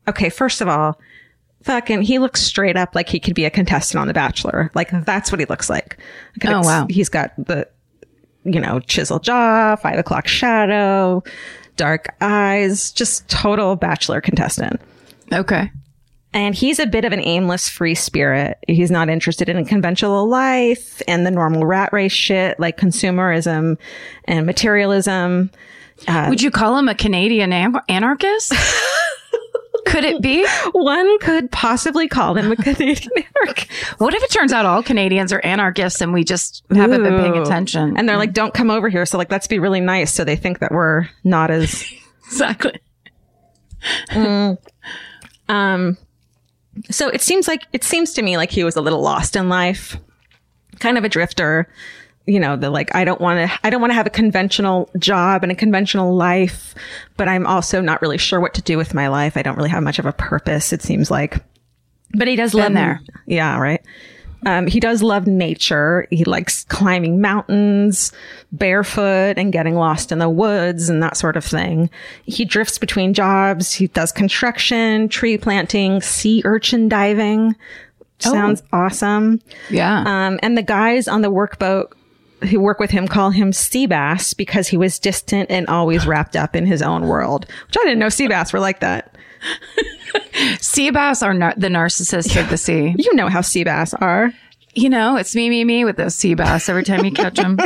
okay, first of all, fucking, he looks straight up like he could be a contestant on The Bachelor. Like, that's what he looks like. Oh, wow. He's got the, you know, chiseled jaw, five o'clock shadow, dark eyes, just total Bachelor contestant. Okay. And he's a bit of an aimless free spirit. He's not interested in conventional life and the normal rat race shit like consumerism and materialism. Uh, Would you call him a Canadian an- anarchist? Could it be? One could possibly call him a Canadian anarchist. What if it turns out all Canadians are anarchists and we just haven't been paying attention? And they're like, don't come over here. So like, let's be really nice. So they think that we're not as... Exactly. mm. Um, so it seems like, it seems to me like he was a little lost in life, kind of a drifter. You know, the like, I don't want to, I don't want to have a conventional job and a conventional life, but I'm also not really sure what to do with my life. I don't really have much of a purpose, it seems like. But he does love there. Yeah, right. Um, he does love nature. He likes climbing mountains barefoot and getting lost in the woods and that sort of thing. He drifts between jobs. He does construction, tree planting, sea urchin diving. Sounds oh. awesome. Yeah. Um, and the guys on the workboat who work with him call him Seabass because he was distant and always wrapped up in his own world, which I didn't know sea bass were like that. Sea bass are nar- the narcissists of the sea. You know how sea bass are. You know, it's me, me, me with those sea bass every time you catch them.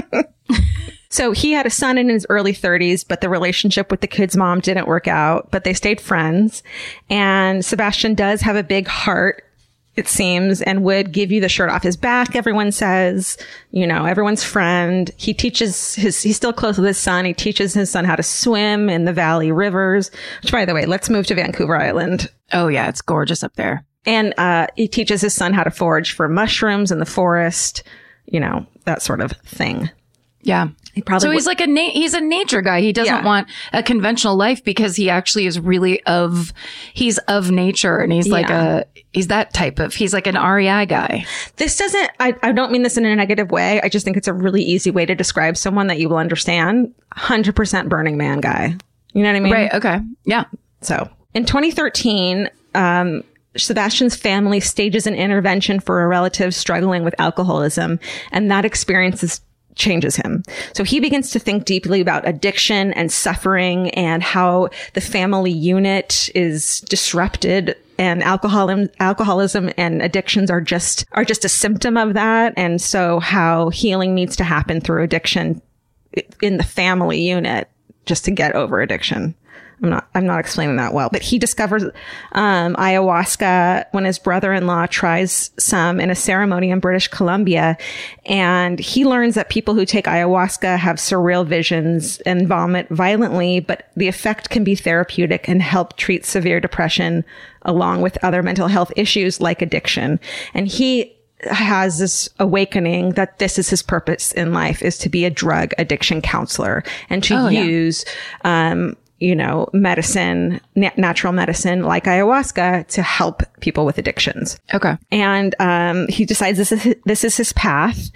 So he had a son in his early thirties, but the relationship with the kid's mom didn't work out, but they stayed friends. And Sebastian does have a big heart, it seems, and would give you the shirt off his back. Everyone says, you know, everyone's friend. He teaches his, he's still close with his son. He teaches his son how to swim in the valley rivers, which, by the way, let's move to Vancouver Island. Oh, yeah. It's gorgeous up there. And, uh, he teaches his son how to forage for mushrooms in the forest, you know, that sort of thing. Yeah. He probably so would- he's like a na- he's a nature guy. He doesn't Yeah. want a conventional life because he actually is really of he's of nature and he's like Yeah. a he's that type of he's like an R E I guy. This doesn't, I, I don't mean this in a negative way. I just think it's a really easy way to describe someone that you will understand. one hundred percent Burning Man guy. You know what I mean? Right. Okay. Yeah. So in twenty thirteen, um, Sebastian's family stages an intervention for a relative struggling with alcoholism, and that experience is changes him. So he begins to think deeply about addiction and suffering and how the family unit is disrupted, and alcoholism, alcoholism and addictions are just, are just a symptom of that. And so how healing needs to happen through addiction in the family unit just to get over addiction. I'm not, I'm not explaining that well, but he discovers, um, ayahuasca when his brother-in-law tries some in a ceremony in British Columbia. And he learns that people who take ayahuasca have surreal visions and vomit violently, but the effect can be therapeutic and help treat severe depression along with other mental health issues like addiction. And he has this awakening that this is his purpose in life, is to be a drug addiction counselor and to Oh, yeah. use, um, you know, medicine, na- natural medicine like ayahuasca to help people with addictions. Okay. And um, he decides this is this is his path,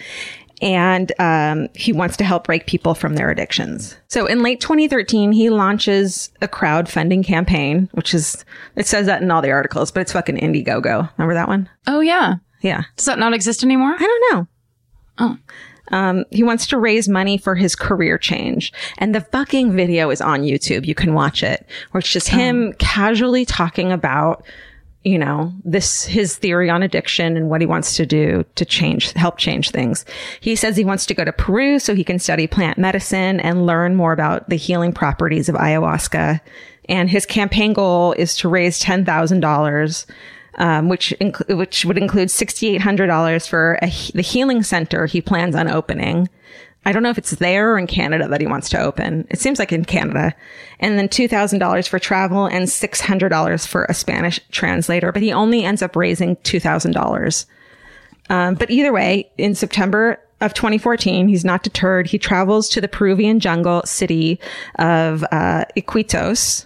and um, he wants to help break people from their addictions. So in late twenty thirteen, he launches a crowdfunding campaign, which is, it says that in all the articles, but it's fucking Indiegogo. Remember that one? Oh yeah. Yeah. Does that not exist anymore? I don't know. Oh. Um, he wants to raise money for his career change. And the fucking video is on YouTube. You can watch it, where it's just him casually talking about, you know, this, his theory on addiction and what he wants to do to change, help change things. He says he wants to go to Peru so he can study plant medicine and learn more about the healing properties of ayahuasca. And his campaign goal is to raise ten thousand dollars. Um, which inc- which would include six thousand eight hundred dollars for a, the healing center he plans on opening. I don't know if it's there or in Canada that he wants to open. It seems like in Canada. And then two thousand dollars for travel and six hundred dollars for a Spanish translator. But he only ends up raising two thousand dollars. Um, but either way, in September of twenty fourteen, he's not deterred. He travels to the Peruvian jungle city of uh, Iquitos.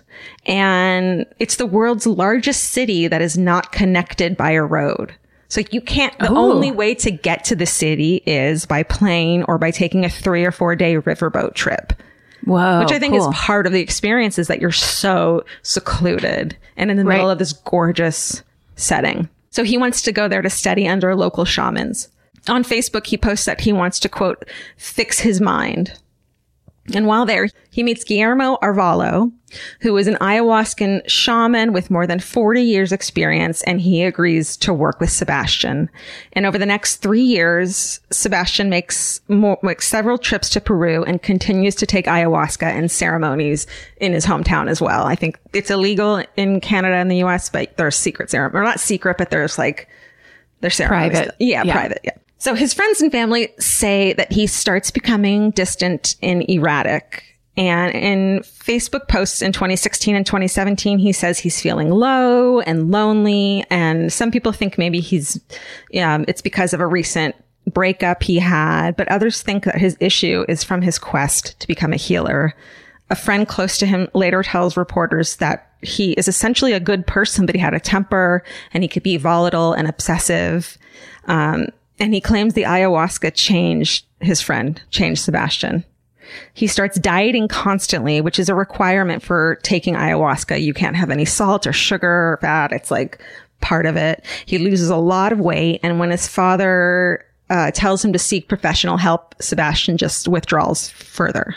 And it's the world's largest city that is not connected by a road. So you can't, the Oh. only way to get to the city is by plane or by taking a three or four day riverboat trip. Whoa, which I think cool. is part of the experience, is that you're so secluded and in the Right. middle of this gorgeous setting. So he wants to go there to study under local shamans. On Facebook, he posts that he wants to, quote, fix his mind. And while there, he meets Guillermo Arvalo, who is an ayahuascan shaman with more than forty years experience, and he agrees to work with Sebastian. And over the next three years, Sebastian makes, more, makes several trips to Peru and continues to take ayahuasca and ceremonies in his hometown as well. I think it's illegal in Canada and the U S, but there's secret ceremonies, or not secret, but there's like, there's ceremonies. Private. Yeah, Yeah. private. Yeah. So his friends and family say that he starts becoming distant and erratic. And in Facebook posts in twenty sixteen and twenty seventeen, he says he's feeling low and lonely. And some people think maybe he's, um, it's because of a recent breakup he had, but others think that his issue is from his quest to become a healer. A friend close to him later tells reporters that he is essentially a good person, but he had a temper and he could be volatile and obsessive. Um, And he claims the ayahuasca changed his friend, changed Sebastian. He starts dieting constantly, which is a requirement for taking ayahuasca. You can't have any salt or sugar or fat. It's like part of it. He loses a lot of weight. And when his father uh, tells him to seek professional help, Sebastian just withdraws further.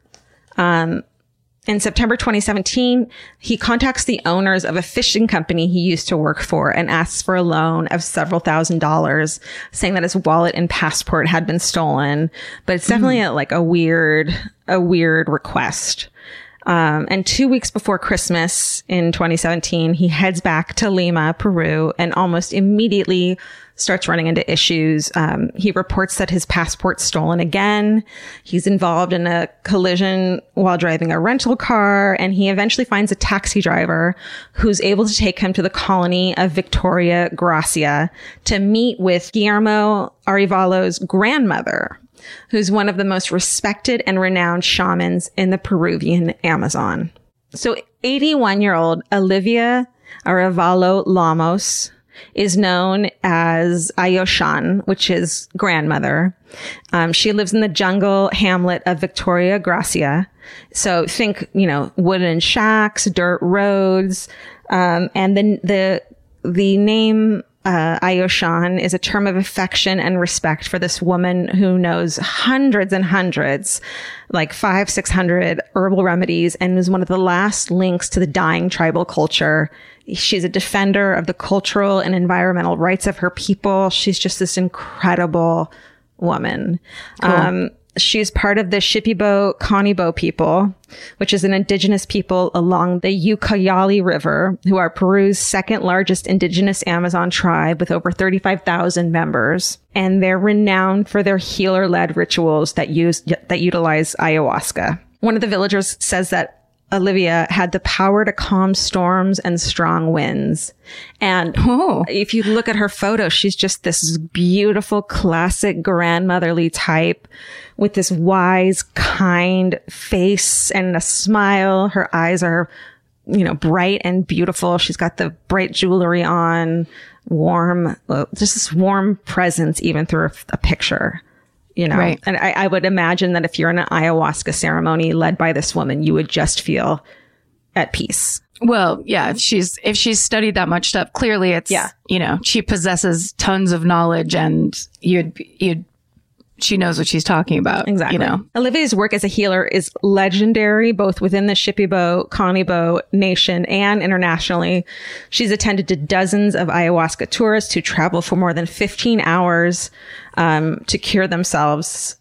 Um, In September twenty seventeen, he contacts the owners of a fishing company he used to work for and asks for a loan of several thousand dollars, saying that his wallet and passport had been stolen. But it's definitely a, like a weird, a weird request. Um, and two weeks before Christmas in twenty seventeen, he heads back to Lima, Peru, and almost immediately starts running into issues. Um, he reports that his passport's stolen again. He's involved in a collision while driving a rental car, and he eventually finds a taxi driver who's able to take him to the colony of Victoria Gracia to meet with Guillermo Arevalo's grandmother, who's one of the most respected and renowned shamans in the Peruvian Amazon. So eighty-one-year-old Olivia Arevalo Lamos is known as Ayoshan, which is grandmother. Um, she lives in the jungle hamlet of Victoria Gracia. So think, you know, wooden shacks, dirt roads. Um, and then the, the name Uh, Ayoshan is a term of affection and respect for this woman who knows hundreds and hundreds, like five, six hundred herbal remedies, and is one of the last links to the dying tribal culture. She's a defender of the cultural and environmental rights of her people. She's just this incredible woman. Cool. Um, She's part of the Shipibo Conibo people, which is an indigenous people along the Ucayali River, who are Peru's second largest indigenous Amazon tribe with over thirty-five thousand members. And they're renowned for their healer-led rituals that use, that utilize ayahuasca. One of the villagers says that Olivia had the power to calm storms and strong winds. And Oh. if you look at her photo, she's just this beautiful, classic grandmotherly type with this wise, kind face and a smile. Her eyes are, you know, bright and beautiful. She's got the bright jewelry on, warm, uh, just this warm presence, even through a, a picture. You know, Right. and I, I would imagine that if you're in an ayahuasca ceremony led by this woman, you would just feel at peace. Well, yeah, if she's if she's studied that much stuff, clearly it's, Yeah. you know, she possesses tons of knowledge, and you'd you'd she knows what she's talking about. Exactly. You know, Olivia's work as a healer is legendary, both within the Shipibo, Conibo nation and internationally. She's attended to dozens of ayahuasca tourists who travel for more than fifteen hours um, to cure themselves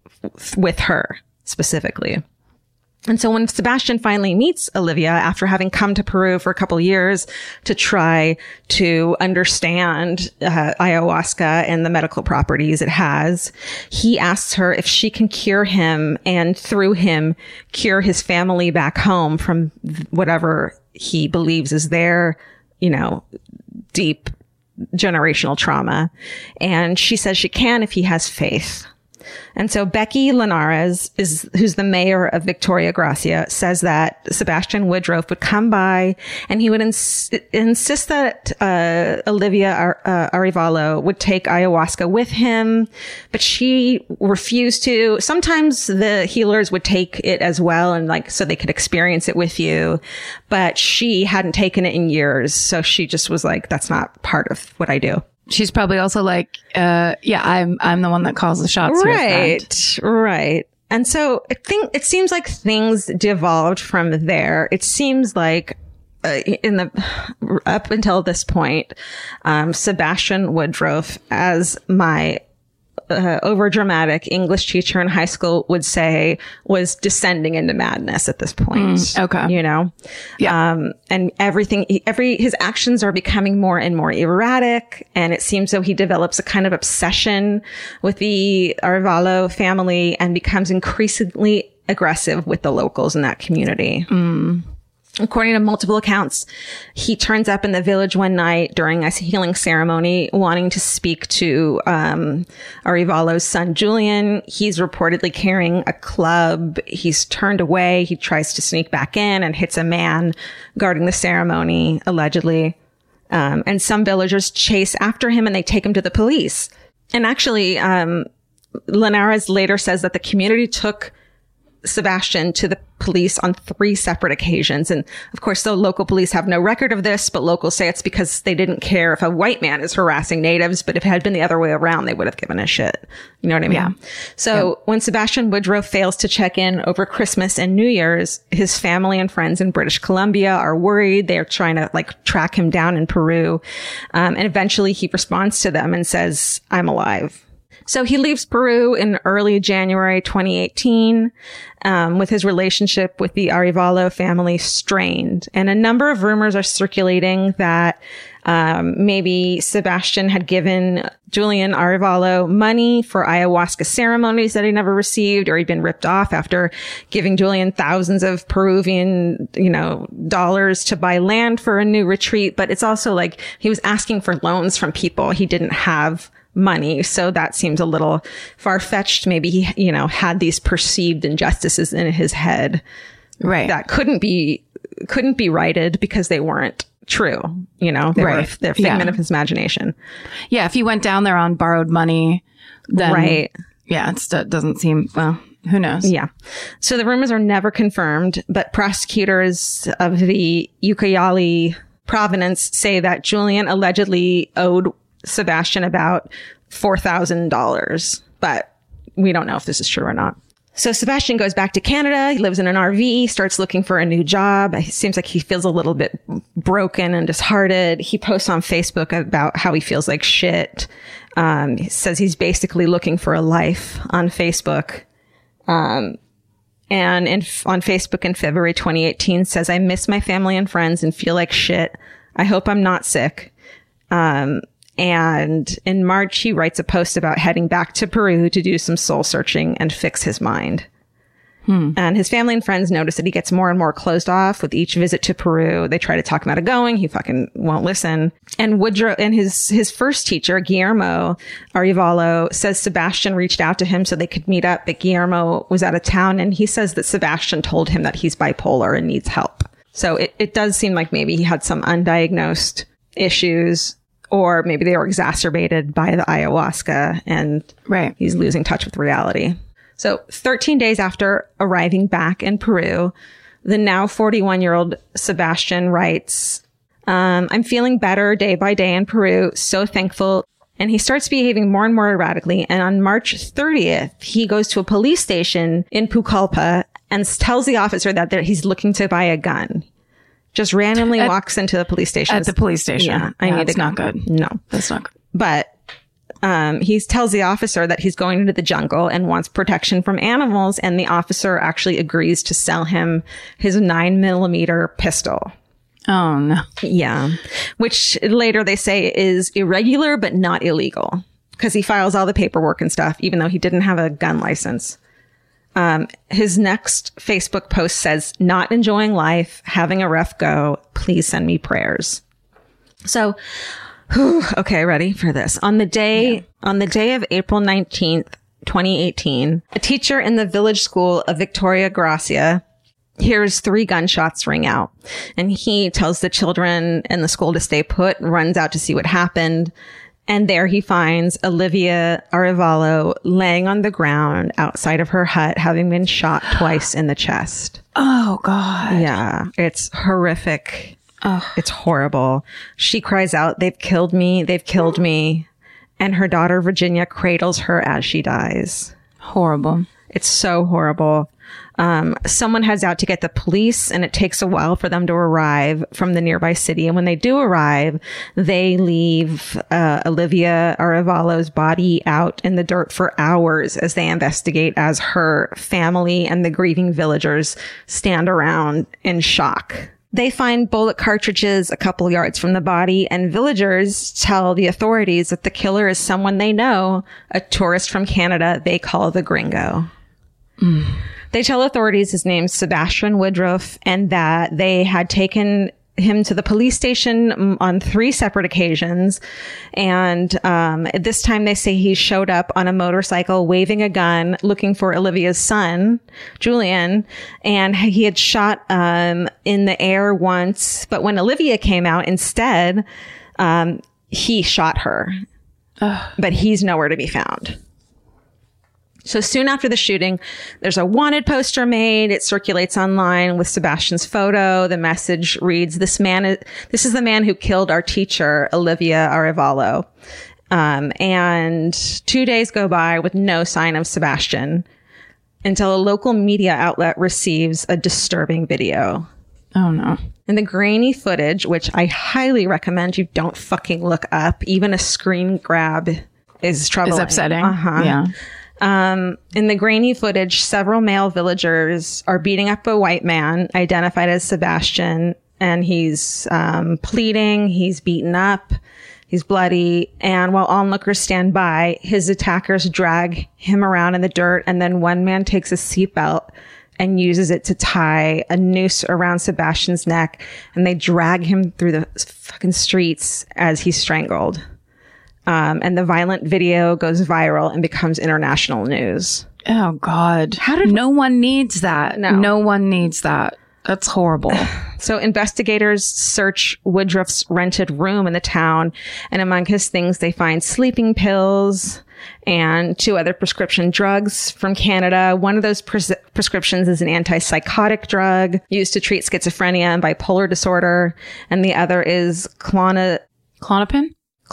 f- with her specifically. And so when Sebastian finally meets Olivia after having come to Peru for a couple years to try to understand uh, ayahuasca and the medical properties it has, he asks her if she can cure him and through him cure his family back home from whatever he believes is their, you know, deep generational trauma. And she says she can if he has faith. And so Becky Linares is, who's the mayor of Victoria Gracia, says that Sebastian Woodruff would come by and he would ins- insist that, uh, Olivia Ar- uh, Arevalo would take ayahuasca with him, but she refused to. Sometimes the healers would take it as well and like, so they could experience it with you, but she hadn't taken it in years. So she just was like, that's not part of what I do. She's probably also like, uh, yeah, I'm, I'm the one that calls the shots. Right. Right. And so I think it seems like things devolved from there. It seems like uh, in the, up until this point, um, Sebastian Woodruff, as my Uh, overdramatic English teacher in high school would say, was descending into madness at this point. Mm, okay. You know? Yeah. Um, and everything, every, his actions are becoming more and more erratic. And it seems though he develops a kind of obsession with the Arevalo family and becomes increasingly aggressive with the locals in that community. Mm. According to multiple accounts, he turns up in the village one night during a healing ceremony wanting to speak to um Arevalo's son, Julian. He's reportedly carrying a club. He's turned away. He tries to sneak back in and hits a man guarding the ceremony, allegedly. Um, and some villagers chase after him and they take him to the police. And actually, um, Linares later says that the community took Sebastian to the police on three separate occasions. And of course, the local police have no record of this, but locals say it's because they didn't care if a white man is harassing natives. But if it had been the other way around, they would have given a shit. You know what I mean? Yeah. So yeah. when Sebastian Woodruff fails to check in over Christmas and New Year's, his family and friends in British Columbia are worried. They're trying to like track him down in Peru. Um, and eventually he responds to them and says, I'm alive. So he leaves Peru in early January twenty eighteen, um, with his relationship with the Arevalo family strained. And a number of rumors are circulating that um, maybe Sebastian had given Julian Arevalo money for ayahuasca ceremonies that he never received, or he'd been ripped off after giving Julian thousands of Peruvian, you know, dollars to buy land for a new retreat. But it's also like he was asking for loans from people he didn't have money. So that seems a little far-fetched. Maybe he, you know, had these perceived injustices in his head. Right. That couldn't be, couldn't be righted because they weren't true. You know, they right. were, they're figment yeah. of his imagination. Yeah. If he went down there on borrowed money, then, right. yeah, it's, it doesn't seem, well, who knows? Yeah. So the rumors are never confirmed, but prosecutors of the Ucayali province say that Julian allegedly owed Sebastian about four thousand dollars, but we don't know if this is true or not. So Sebastian goes back to Canada. He lives in an R V, starts looking for a new job. It seems like he feels a little bit broken and disheartened. He posts on Facebook about how he feels like shit. Um, he says he's basically looking for a life on Facebook. Um, and in, on Facebook in February twenty eighteen says, I miss my family and friends and feel like shit. I hope I'm not sick. Um, And in March, he writes a post about heading back to Peru to do some soul searching and fix his mind. Hmm. And his family and friends notice that he gets more and more closed off with each visit to Peru. They try to talk him out of going. He fucking won't listen. And Woodrow and his, his first teacher, Guillermo Arevalo, says Sebastian reached out to him so they could meet up, but Guillermo was out of town. And he says that Sebastian told him that he's bipolar and needs help. So it, it does seem like maybe he had some undiagnosed issues, or maybe they were exacerbated by the ayahuasca and right. he's losing touch with reality. So thirteen days after arriving back in Peru, the now forty-one-year-old Sebastian writes, um, I'm feeling better day by day in Peru. So thankful. And he starts behaving more and more erratically. And on March thirtieth, he goes to a police station in Pucallpa and tells the officer that there, he's looking to buy a gun. Just randomly at, walks into the police station. At the police station. Yeah, I yeah, need that's a not gun. good. No. That's not good. But um, he tells the officer that he's going into the jungle and wants protection from animals. And the officer actually agrees to sell him his nine millimeter pistol. Oh, no. Yeah. Which later they say is irregular, but not illegal because he files all the paperwork and stuff, even though he didn't have a gun license. Um, his next Facebook post says, not enjoying life, having a rough go. Please send me prayers. So, whew, okay, ready for this. On the day, yeah. on the day of April nineteenth, twenty eighteen, a teacher in the village school of Victoria Gracia hears three gunshots ring out, and he tells the children in the school to stay put and runs out to see what happened. And there he finds Olivia Arevalo laying on the ground outside of her hut, having been shot twice in the chest. Oh, God. Yeah, it's horrific. Oh. It's horrible. She cries out, "They've killed me. They've killed me." And her daughter, Virginia, cradles her as she dies. Horrible. It's so horrible. Um, someone heads out to get the police, and it takes a while for them to arrive from the nearby city. And when they do arrive, they leave uh, Olivia Arevalo's body out in the dirt for hours as they investigate, as her family and the grieving villagers stand around in shock. They find bullet cartridges a couple yards from the body, and villagers tell the authorities that the killer is someone they know, a tourist from Canada they call the Gringo. Mm. They tell authorities his name's Sebastian Woodruff, and that they had taken him to the police station on three separate occasions. And um, at this time, they say he showed up on a motorcycle, waving a gun, looking for Olivia's son, Julian. And he had shot um, in the air once. But when Olivia came out, instead, um, he shot her. Ugh. But he's nowhere to be found. So soon after the shooting, there's a wanted poster made. It circulates online with Sebastian's photo. The message reads, "This man is, this is the man who killed our teacher, Olivia Arevalo." Um, and two days go by with no sign of Sebastian until a local media outlet receives a disturbing video. Oh, no. And the grainy footage, which I highly recommend you don't fucking look up, even a screen grab is troubling. Is upsetting. Uh-huh. Yeah. Um, in the grainy footage, several male villagers are beating up a white man identified as Sebastian, and he's um, pleading, he's beaten up, he's bloody, and while onlookers stand by, his attackers drag him around in the dirt, and then one man takes a seatbelt and uses it to tie a noose around Sebastian's neck, and they drag him through the fucking streets as he's strangled. Um, and the violent video goes viral and becomes international news. Oh, God. How did no one needs that? No. No one needs that. That's horrible. So investigators search Woodruff's rented room in the town, and among his things, they find sleeping pills and two other prescription drugs from Canada. One of those pres- prescriptions is an antipsychotic drug used to treat schizophrenia and bipolar disorder, and the other is clona- Klonopin?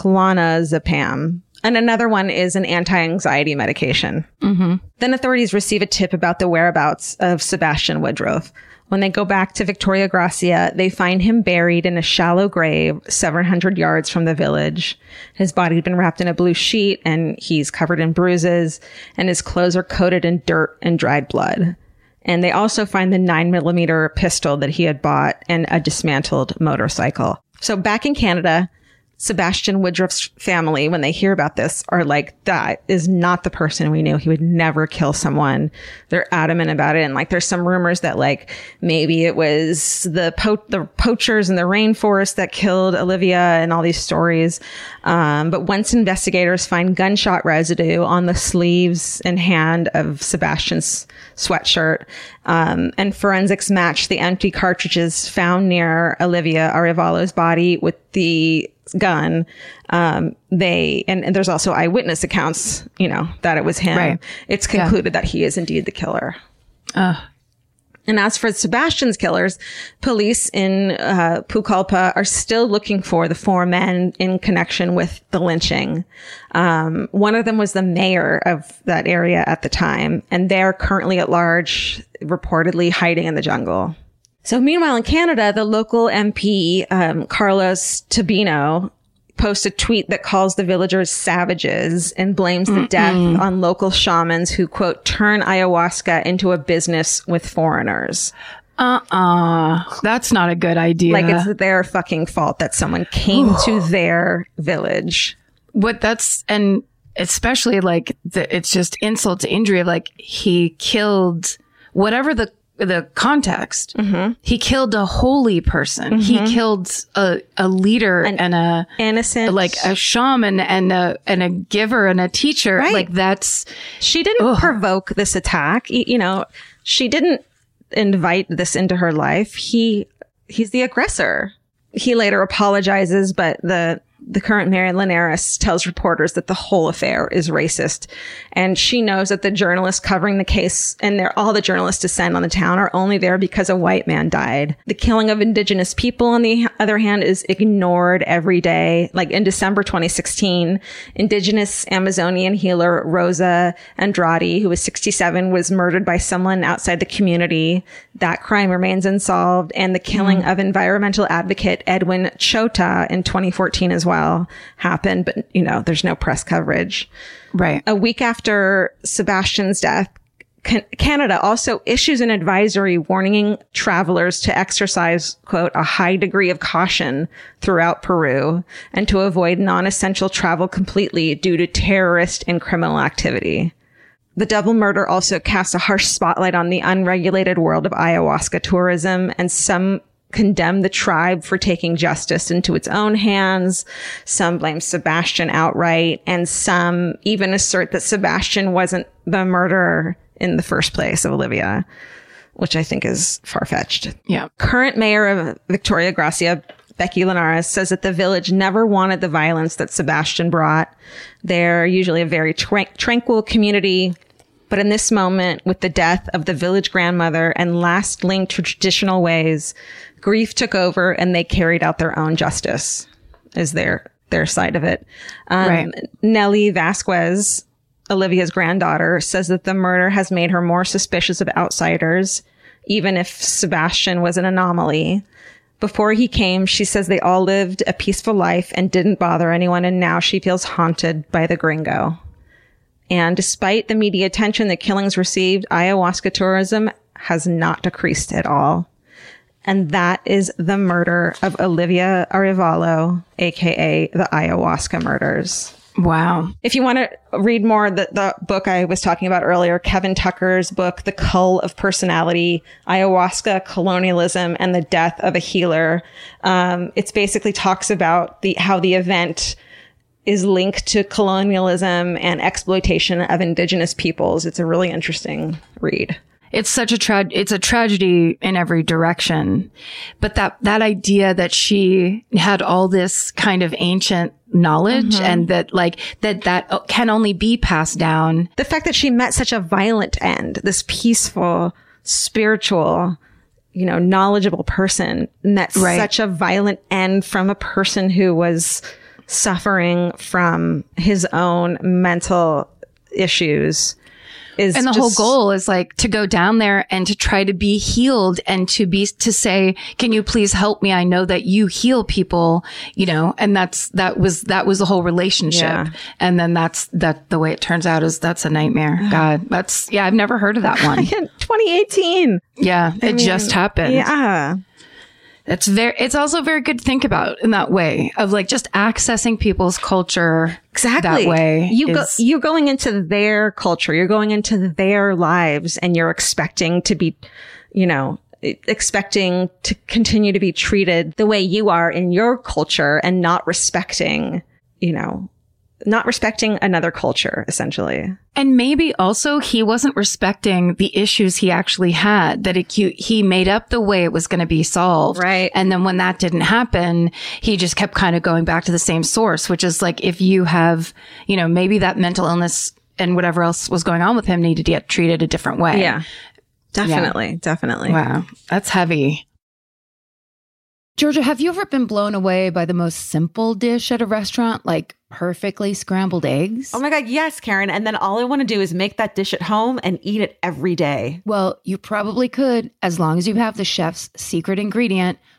clonazepam. And another one is an anti-anxiety medication. Mm-hmm. Then authorities receive a tip about the whereabouts of Sebastian Woodruff. When they go back to Victoria Gracia, they find him buried in a shallow grave seven hundred yards from the village. His body had been wrapped in a blue sheet, and he's covered in bruises, and his clothes are coated in dirt and dried blood. And they also find the nine millimeter pistol that he had bought and a dismantled motorcycle. So back in Canada, Sebastian Woodruff's family, when they hear about this, are like, that is not the person we knew. He would never kill someone. They're adamant about it. And like, there's some rumors that like, maybe it was the po- the poachers in the rainforest that killed Olivia and all these stories. Um, but once investigators find gunshot residue on the sleeves and hand of Sebastian's sweatshirt, um, and forensics match the empty cartridges found near Olivia Arevalo's body with the gun, um, they, and, and there's also eyewitness accounts, you know, that it was him. Right. It's concluded yeah. that he is indeed the killer. Uh. And as for Sebastian's killers, police in uh, Pucallpa are still looking for the four men in connection with the lynching. Um, one of them was the mayor of that area at the time, and they're currently at large, reportedly hiding in the jungle. So meanwhile, in Canada, the local M P, um, Carlos Tabino, posts a tweet that calls the villagers savages and blames the Mm-mm. death on local shamans who, quote, turn ayahuasca into a business with foreigners. Uh-uh. That's not a good idea. Like it's their fucking fault that someone came to their village. What that's, and especially like, the, it's just insult to injury. Like he killed whatever the the context. Mm-hmm. He killed a holy person. Mm-hmm. He killed a, a leader An and a innocent, like a shaman and a and a giver and a teacher. Right. Like that's she didn't Ugh. provoke this attack. Y- You know, she didn't invite this into her life. He he's the aggressor. He later apologizes, but the the current mayor, Linares, tells reporters that the whole affair is racist. And she knows that the journalists covering the case and they're, all the journalists descend on the town are only there because a white man died. The killing of indigenous people, on the other hand, is ignored every day. Like in December twenty sixteen, indigenous Amazonian healer Rosa Andrade, who was sixty-seven, was murdered by someone outside the community. That crime remains unsolved. And the killing mm. of environmental advocate Edwin Chota in twenty fourteen as well happened, but you know, there's no press coverage. right. A week after Sebastian's death, Can- Canada also issues an advisory warning travelers to exercise, quote, a high degree of caution throughout Peru and to avoid non-essential travel completely due to terrorist and criminal activity. The double murder also casts a harsh spotlight on the unregulated world of ayahuasca tourism, and some condemn the tribe for taking justice into its own hands. Some blame Sebastian outright, and some even assert that Sebastian wasn't the murderer in the first place of Olivia, which I think is far-fetched. Yeah. Current mayor of Victoria Gracia, Becky Linares, says that the village never wanted the violence that Sebastian brought. They're usually a very tra- tranquil community. But in this moment, with the death of the village grandmother and last link to traditional ways, grief took over and they carried out their own justice, is their, their side of it. Um, Right. Nellie Vasquez, Olivia's granddaughter, says that the murder has made her more suspicious of outsiders, even if Sebastian was an anomaly. Before he came, she says they all lived a peaceful life and didn't bother anyone, and now she feels haunted by the gringo. And despite the media attention the killings received, ayahuasca tourism has not decreased at all. And that is the murder of Olivia Arevalo, aka the ayahuasca murders. Wow. If you want to read more, the, the book I was talking about earlier, Kevin Tucker's book, The Cull of Personality, Ayahuasca, Colonialism, and the Death of a Healer. Um, it's basically talks about the how the event is linked to colonialism and exploitation of indigenous peoples. It's a really interesting read. It's such a tra- it's a tragedy in every direction. But that, that idea that she had all this kind of ancient knowledge mm-hmm. and that like, that, that can only be passed down. The fact that she met such a violent end, this peaceful, spiritual, you know, knowledgeable person met right. such a violent end from a person who was suffering from his own mental issues. Is and the just, whole goal is like to go down there and to try to be healed and to be, to say, can you please help me? I know that you heal people, you know, and that's, that was, that was the whole relationship. Yeah. And then that's, that the way it turns out is that's a nightmare. God, that's, yeah, I've never heard of that one. twenty eighteen. Yeah. I it mean, just happened. Yeah. It's very, it's also very good to think about in that way of like just accessing people's culture exactly that way. You is, go, you're going into their culture, you're going into their lives, and you're expecting to be, you know, expecting to continue to be treated the way you are in your culture and not respecting, you know, not respecting another culture, essentially. And maybe also he wasn't respecting the issues he actually had, that it, he made up the way it was going to be solved. Right. And then when that didn't happen, he just kept kind of going back to the same source, which is like, if you have, you know, maybe that mental illness and whatever else was going on with him needed to get treated a different way. Yeah, definitely. Yeah. Definitely. Wow. That's heavy. Georgia, have you ever been blown away by the most simple dish at a restaurant, like perfectly scrambled eggs? Oh my God, yes, Karen. And then all I want to do is make that dish at home and eat it every day. Well, you probably could, as long as you have the chef's secret ingredient,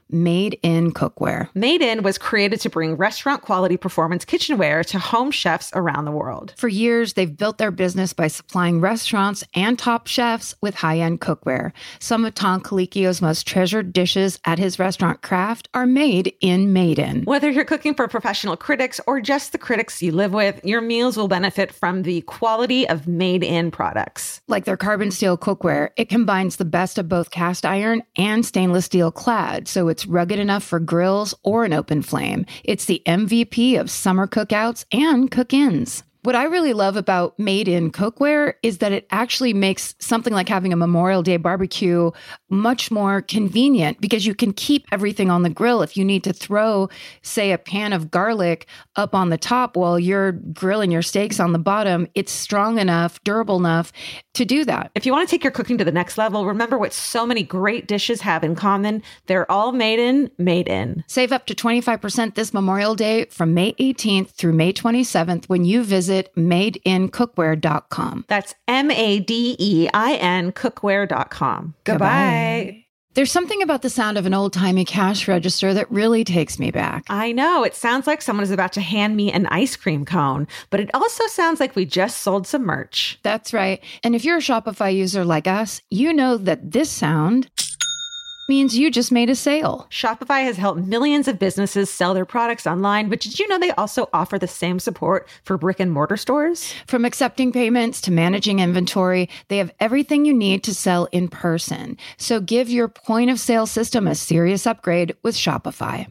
Made in Cookware. Made In was created to bring restaurant quality performance kitchenware to home chefs around the world. For years, they've built their business by supplying restaurants and top chefs with high-end cookware. Some of Tom Colicchio's most treasured dishes at his restaurant Craft are made in Made In. Whether you're cooking for professional critics or just the critics you live with, your meals will benefit from the quality of Made In products. Like their carbon steel cookware, it combines the best of both cast iron and stainless steel clad, so it's rugged enough for grills or an open flame. It's the M V P of summer cookouts and cook-ins. What I really love about Made In Cookware is that it actually makes something like having a Memorial Day barbecue much more convenient because you can keep everything on the grill. If you need to throw, say, a pan of garlic up on the top while you're grilling your steaks on the bottom, it's strong enough, durable enough to do that. If you want to take your cooking to the next level, remember what so many great dishes have in common. They're all made in, made in. Save up to twenty-five percent this Memorial Day from May eighteenth through May twenty-seventh when you visit made in cookware dot com. That's M A D E I N cookware dot com. Goodbye. There's something about the sound of an old-timey cash register that really takes me back. I know. It sounds like someone is about to hand me an ice cream cone, but it also sounds like we just sold some merch. That's right. And if you're a Shopify user like us, you know that this sound means you just made a sale. Shopify has helped millions of businesses sell their products online, but did you know they also offer the same support for brick and mortar stores? From accepting payments to managing inventory, they have everything you need to sell in person. So give your point of sale system a serious upgrade with Shopify.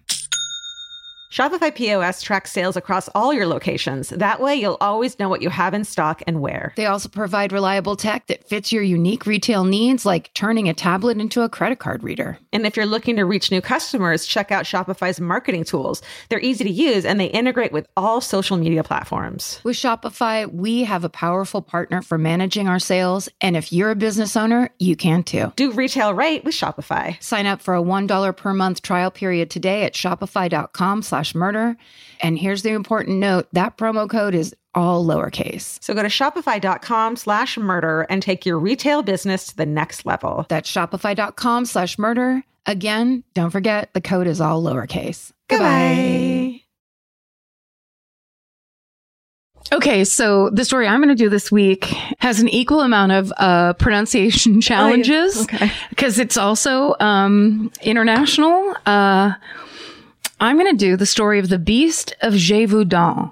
Shopify P O S tracks sales across all your locations. That way, you'll always know what you have in stock and where. They also provide reliable tech that fits your unique retail needs, like turning a tablet into a credit card reader. And if you're looking to reach new customers, check out Shopify's marketing tools. They're easy to use, and they integrate with all social media platforms. With Shopify, we have a powerful partner for managing our sales. And if you're a business owner, you can too. Do retail right with Shopify. Sign up for a one dollar per month trial period today at shopify.com slash murder. And here's the important note, that promo code is all lowercase. So go to shopify.com slash murder and take your retail business to the next level. That's shopify.com slash murder. Again, don't forget, the code is all lowercase. Goodbye. Okay, so the story I'm going to do this week has an equal amount of uh, pronunciation challenges because Okay. it's also um, international. Uh, I'm going to do the story of the Beast of Gévaudan.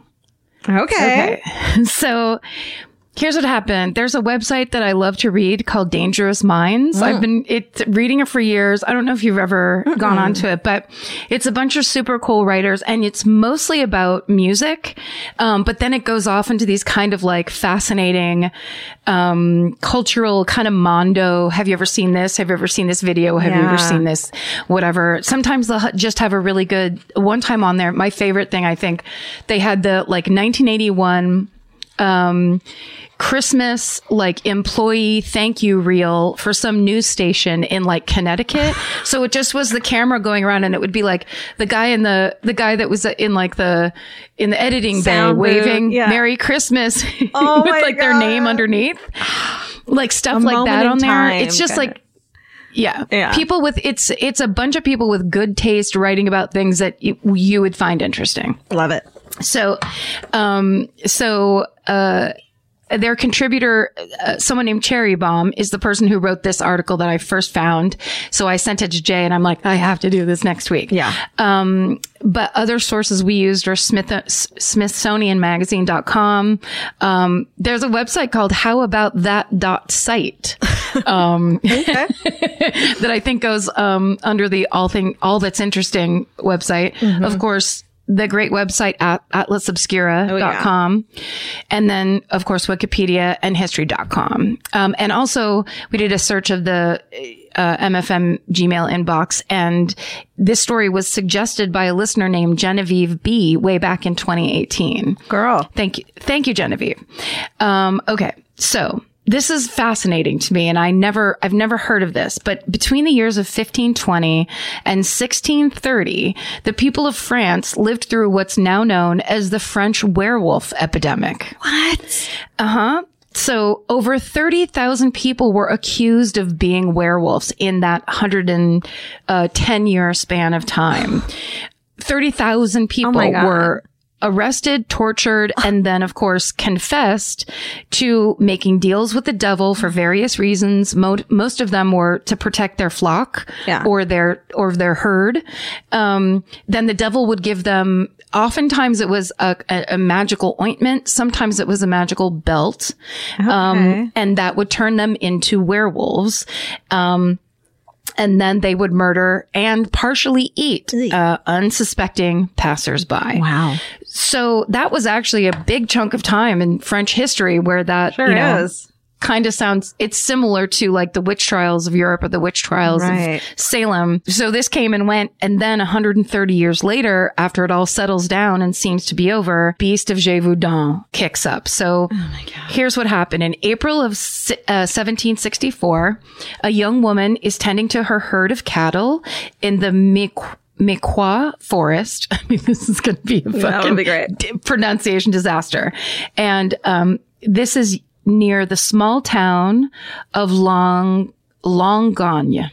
Okay. Okay. So here's what happened. There's a website that I love to read called Dangerous Minds. Mm. I've been it, reading it for years. I don't know if you've ever Mm-mm. gone onto it, but it's a bunch of super cool writers and it's mostly about music. Um, but then it goes off into these kind of like fascinating, um, cultural kind of mondo. Have you ever seen this? Have you ever seen this video? Have Yeah. you ever seen this? Whatever. Sometimes they'll ha- just have a really good one time on there. My favorite thing, I think they had the like nineteen eighty-one, um, Christmas, like employee thank you reel for some news station in like Connecticut. So it just was the camera going around and it would be like the guy in the, the guy that was in like the, in the editing Sound bay booth, waving yeah. Merry Christmas Oh with my like their God. name underneath, like stuff A like moment that in on there. time, It's just kinda. like, yeah. Yeah. People with, it's, it's a bunch of people with good taste writing about things that you, you would find interesting. Love it. So, um, so, uh, their contributor, uh, someone named Cherry Bomb, is the person who wrote this article that I first found. So I sent it to Jay and I'm like, I have to do this next week. Yeah. Um, but other sources we used are Smith, Smithsonian Magazine dot com. Um, there's a website called how about that dot site. Um, that I think goes, um, under the all thing, all that's interesting website. Mm-hmm. Of course, the great website at atlas obscura dot com. Oh, yeah. And then, of course, Wikipedia and history dot com. Um, and also we did a search of the, uh, M F M Gmail inbox. And this story was suggested by a listener named Genevieve B way back in twenty eighteen. Girl. Thank you. Thank you, Genevieve. Um, okay. So, this is fascinating to me, and I never, I've never heard of this, but between the years of fifteen twenty and sixteen thirty, the people of France lived through what's now known as the French werewolf epidemic. What? Uh-huh. So over thirty thousand people were accused of being werewolves in that one hundred ten year span of time. thirty thousand people Oh my God. were arrested, tortured, and then, of course, confessed to making deals with the devil for various reasons. Mo- most of them were to protect their flock Yeah. or their or their herd. Um, then the devil would give them. Oftentimes, it was a, a, a magical ointment. Sometimes it was a magical belt, Okay. um, and that would turn them into werewolves. Um, and then they would murder and partially eat uh, unsuspecting passersby. Wow. So that was actually a big chunk of time in French history where that, Sure you know, is. kind of sounds, it's similar to like the witch trials of Europe or the witch trials Right. of Salem. So this came and went. And then one hundred thirty years later, after it all settles down and seems to be over, Beast of Gévaudan kicks up. So here's what happened. In April of uh, seventeen sixty-four, a young woman is tending to her herd of cattle in the Miqu- Miquois forest. I mean, this is going to be a fucking That would be great. d- pronunciation disaster. And um, this is near the small town of Long Longagne,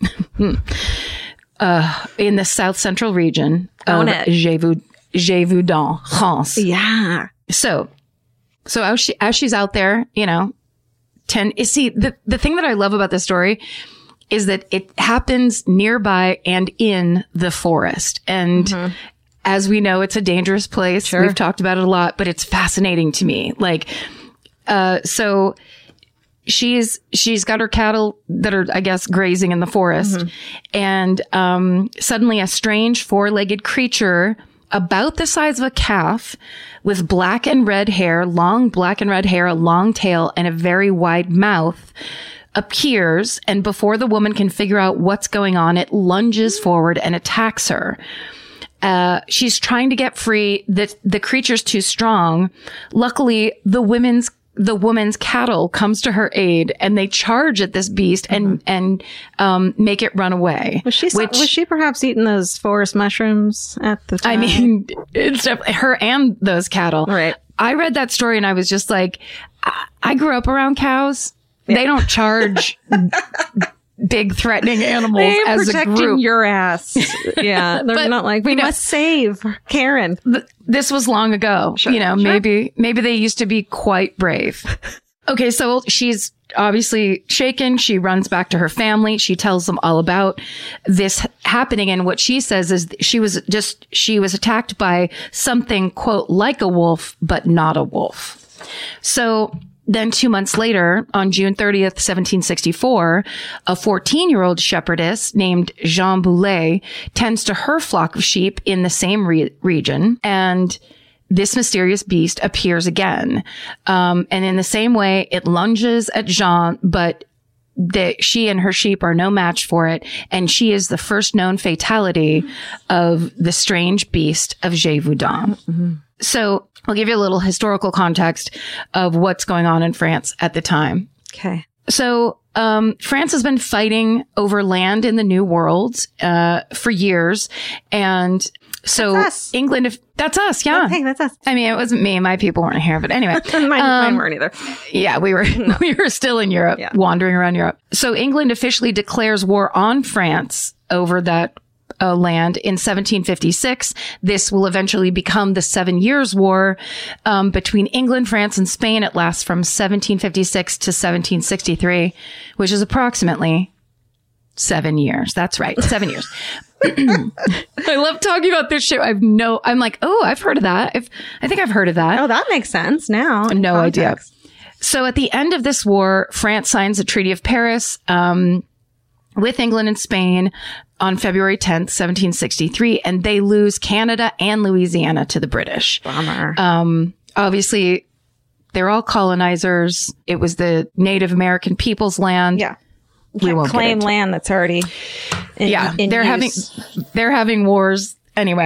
uh, in the south central region of Own it. Gévau- Gévaudan, France. Yeah. So, so as she as she's out there, you know, ten. You see, the the thing that I love about this story is that it happens nearby and in the forest, and Mm-hmm. as we know, it's a dangerous place. We've talked about it a lot, but it's fascinating to me. Like, uh, so she's she's got her cattle that are, I guess, grazing in the forest, and um, suddenly a strange four-legged creature about the size of a calf with black and red hair, long black and red hair, a long tail, and a very wide mouth appears. And before the woman can figure out what's going on, it lunges forward and attacks her. Uh, she's trying to get free. The, the creature's too strong. Luckily, the women's the woman's cattle comes to her aid, and they charge at this beast and and um, make it run away. Was she which, was she perhaps eating those forest mushrooms at the time? I mean, it's definitely her and those cattle. Right. I read that story and I was just like, I, I grew up around cows. They don't charge big threatening animals They're as a protecting group. your ass. Yeah, they're But, not like we you know- must save Karen. Th- this was long ago. you know, maybe maybe they used to be quite brave. Okay, so she's obviously shaken. She runs back to her family. She tells them all about this happening, and what she says is she was just she was attacked by something, quote, like a wolf, but not a wolf. So then two months later, on June thirtieth, seventeen sixty-four, a fourteen-year-old shepherdess named Jean Boulet tends to her flock of sheep in the same re- region, and this mysterious beast appears again. Um, and in the same way, it lunges at Jean, but the, she and her sheep are no match for it, and she is the first known fatality of the strange beast of Gévaudan. Mm-hmm. So I'll give you a little historical context of what's going on in France at the time. Okay. So um, France has been fighting over land in the New World uh, for years. And so That's us. England, if that's us, yeah. Hey, that's us. I mean, it wasn't me. My people weren't here. But anyway. Mine, mine weren't either. Yeah, we were we were still in Europe, Yeah. wandering around Europe. So England officially declares war on France over that uh, land in seventeen fifty-six. This will eventually become the Seven Years' War um, between England, France, and Spain. It lasts from seventeen fifty-six to seventeen sixty-three, which is approximately seven years. That's right, seven years. I love talking about this shit. I've no, I'm like, oh, I've heard of that. I've, I think I've heard of that. Oh, that makes sense now. No idea. Context. So at the end of this war, France signs the Treaty of Paris um, with England and Spain on February tenth, seventeen sixty-three, and they lose Canada and Louisiana to the British. Bummer. Um, obviously, they're all colonizers. It was the Native American people's land. yeah. we won't get Claim into it. land that's already in, Yeah, in they're use. having they're having wars anyway.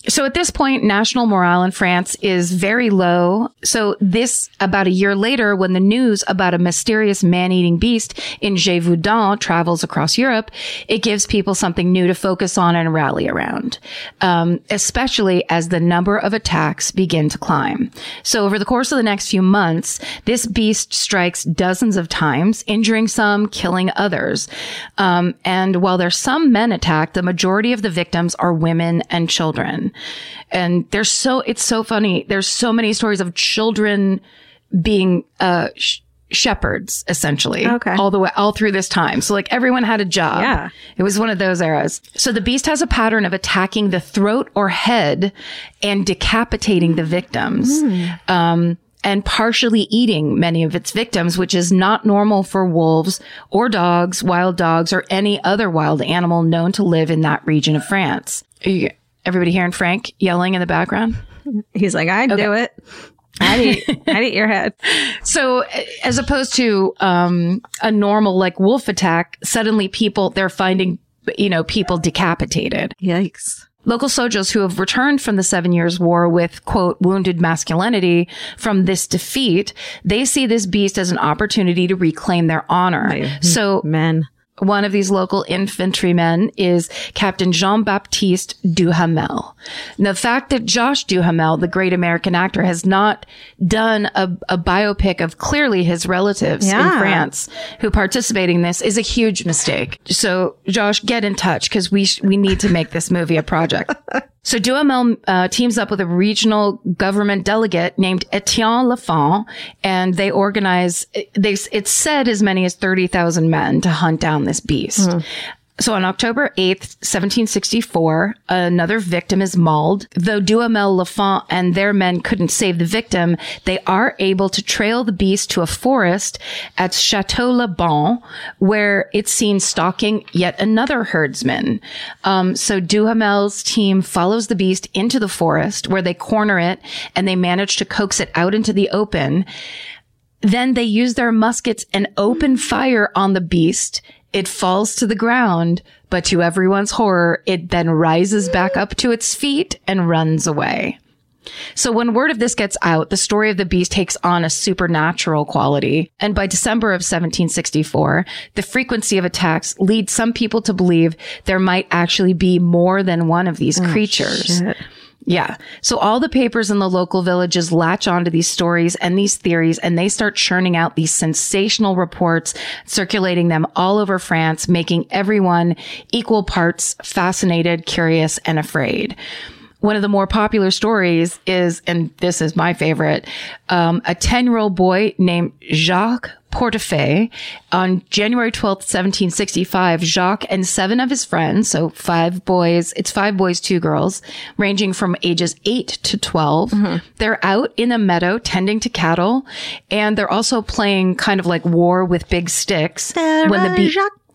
So at this point, national morale in France is very low. So this, about a year later, when the news about a mysterious man-eating beast in Gévaudan travels across Europe, it gives people something new to focus on and rally around, um, especially as the number of attacks begin to climb. So over the course of the next few months, this beast strikes dozens of times, injuring some, killing others. Um, and while there's some men attacked, the majority of the victims are women and children. And there's so, it's so funny. There's so many stories of children being, uh, sh- shepherds, essentially. Okay. All the way, all through this time. So like everyone had a job. Yeah. It was one of those eras. So the beast has a pattern of attacking the throat or head and decapitating the victims. Mm. Um, and partially eating many of its victims, which is not normal for wolves or dogs, wild dogs, or any other wild animal known to live in that region of France. You, everybody hearing Frank yelling in the background? He's like, I'd okay. do it. I'd eat, I'd eat your head. So as opposed to um, a normal like wolf attack, suddenly people, they're finding, you know, people decapitated. Yikes. Local soldiers who have returned from the Seven Years' War with, quote, wounded masculinity from this defeat, they see this beast as an opportunity to reclaim their honor. Right. So men. One of these local infantrymen is Captain Jean-Baptiste Duhamel. The fact that Josh Duhamel, the great American actor, has not done a, a biopic of clearly his relatives yeah. in France who participating in this is a huge mistake. So, Josh, get in touch because we sh- we need to make this movie a project. So Duhamel uh, teams up with a regional government delegate named Etienne Lafont, and they organize, they, it's said as many as thirty thousand men to hunt down this beast. Mm. So on October eighth, seventeen sixty-four, another victim is mauled. Though Duhamel, Lafont, and their men couldn't save the victim, they are able to trail the beast to a forest at Château-le-Bon, where it's seen stalking yet another herdsman. Um, so Duhamel's team follows the beast into the forest, where they corner it, and they manage to coax it out into the open. Then they use their muskets and open fire on the beast. It falls to the ground, but to everyone's horror, it then rises back up to its feet and runs away. So when word of this gets out, the story of the beast takes on a supernatural quality. And by December of seventeen sixty-four, the frequency of attacks leads some people to believe there might actually be more than one of these oh, creatures. Shit. Yeah. So all the papers in the local villages latch onto these stories and these theories, and they start churning out these sensational reports, circulating them all over France, making everyone equal parts fascinated, curious, and afraid. One of the more popular stories is, and this is my favorite, um, a ten-year-old boy named Jacques Portefeuille. On January twelfth, seventeen sixty-five, Jacques and seven of his friends, so five boys, it's five boys, two girls, ranging from ages eight to twelve. Mm-hmm. They're out in a meadow tending to cattle, and they're also playing kind of like war with big sticks. When the beat.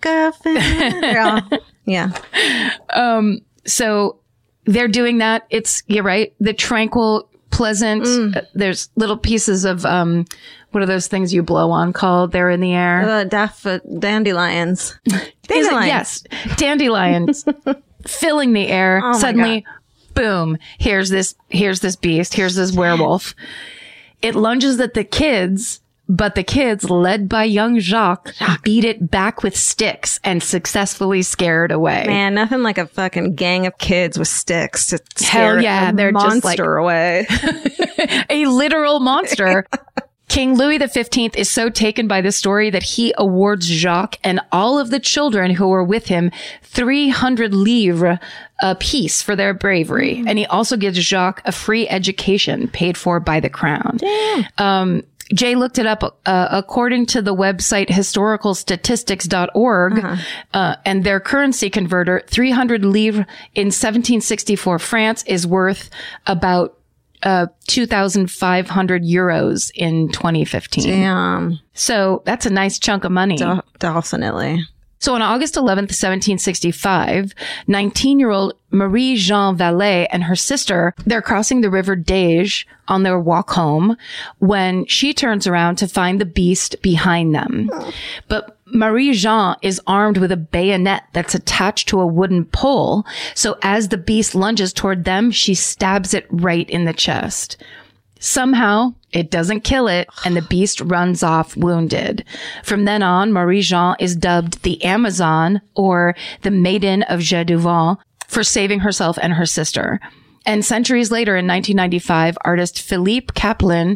yeah. yeah. Um, so they're doing that. It's, you're right, the tranquil, pleasant, mm. uh, there's little pieces of, um, what are those things you blow on called? They're in the air. Uh, daff- uh, dandelions. Dandelions. Yes. Dandelions filling the air. Oh Suddenly, boom, here's this, here's this beast. Here's this werewolf. It lunges at the kids, but the kids, led by young Jacques, beat it back with sticks and successfully scare it away. Man, nothing like a fucking gang of kids with sticks to scare Hell yeah, a they're monster just like, away. A literal monster. King Louis the fifteenth is so taken by this story that he awards Jacques and all of the children who were with him three hundred livres apiece for their bravery. Mm. And he also gives Jacques a free education paid for by the crown. Damn. Um, Jay looked it up. Uh, according to the website historical statistics dot org, uh-huh. uh, and their currency converter, three hundred livres in seventeen sixty-four France is worth about uh, two thousand five hundred euros in twenty fifteen. Damn. So that's a nice chunk of money. De- definitely. So on August eleventh, seventeen sixty-five, nineteen-year-old Marie-Jean Vallée and her sister, they're crossing the river Dege on their walk home when she turns around to find the beast behind them. But Marie-Jean is armed with a bayonet that's attached to a wooden pole. So as the beast lunges toward them, she stabs it right in the chest. Somehow, it doesn't kill it, and the beast runs off wounded. From then on, Marie-Jean is dubbed the Amazon, or the Maiden of Jeu du Vent, for saving herself and her sister. And centuries later, in nineteen ninety-five, artist Philippe Capelin,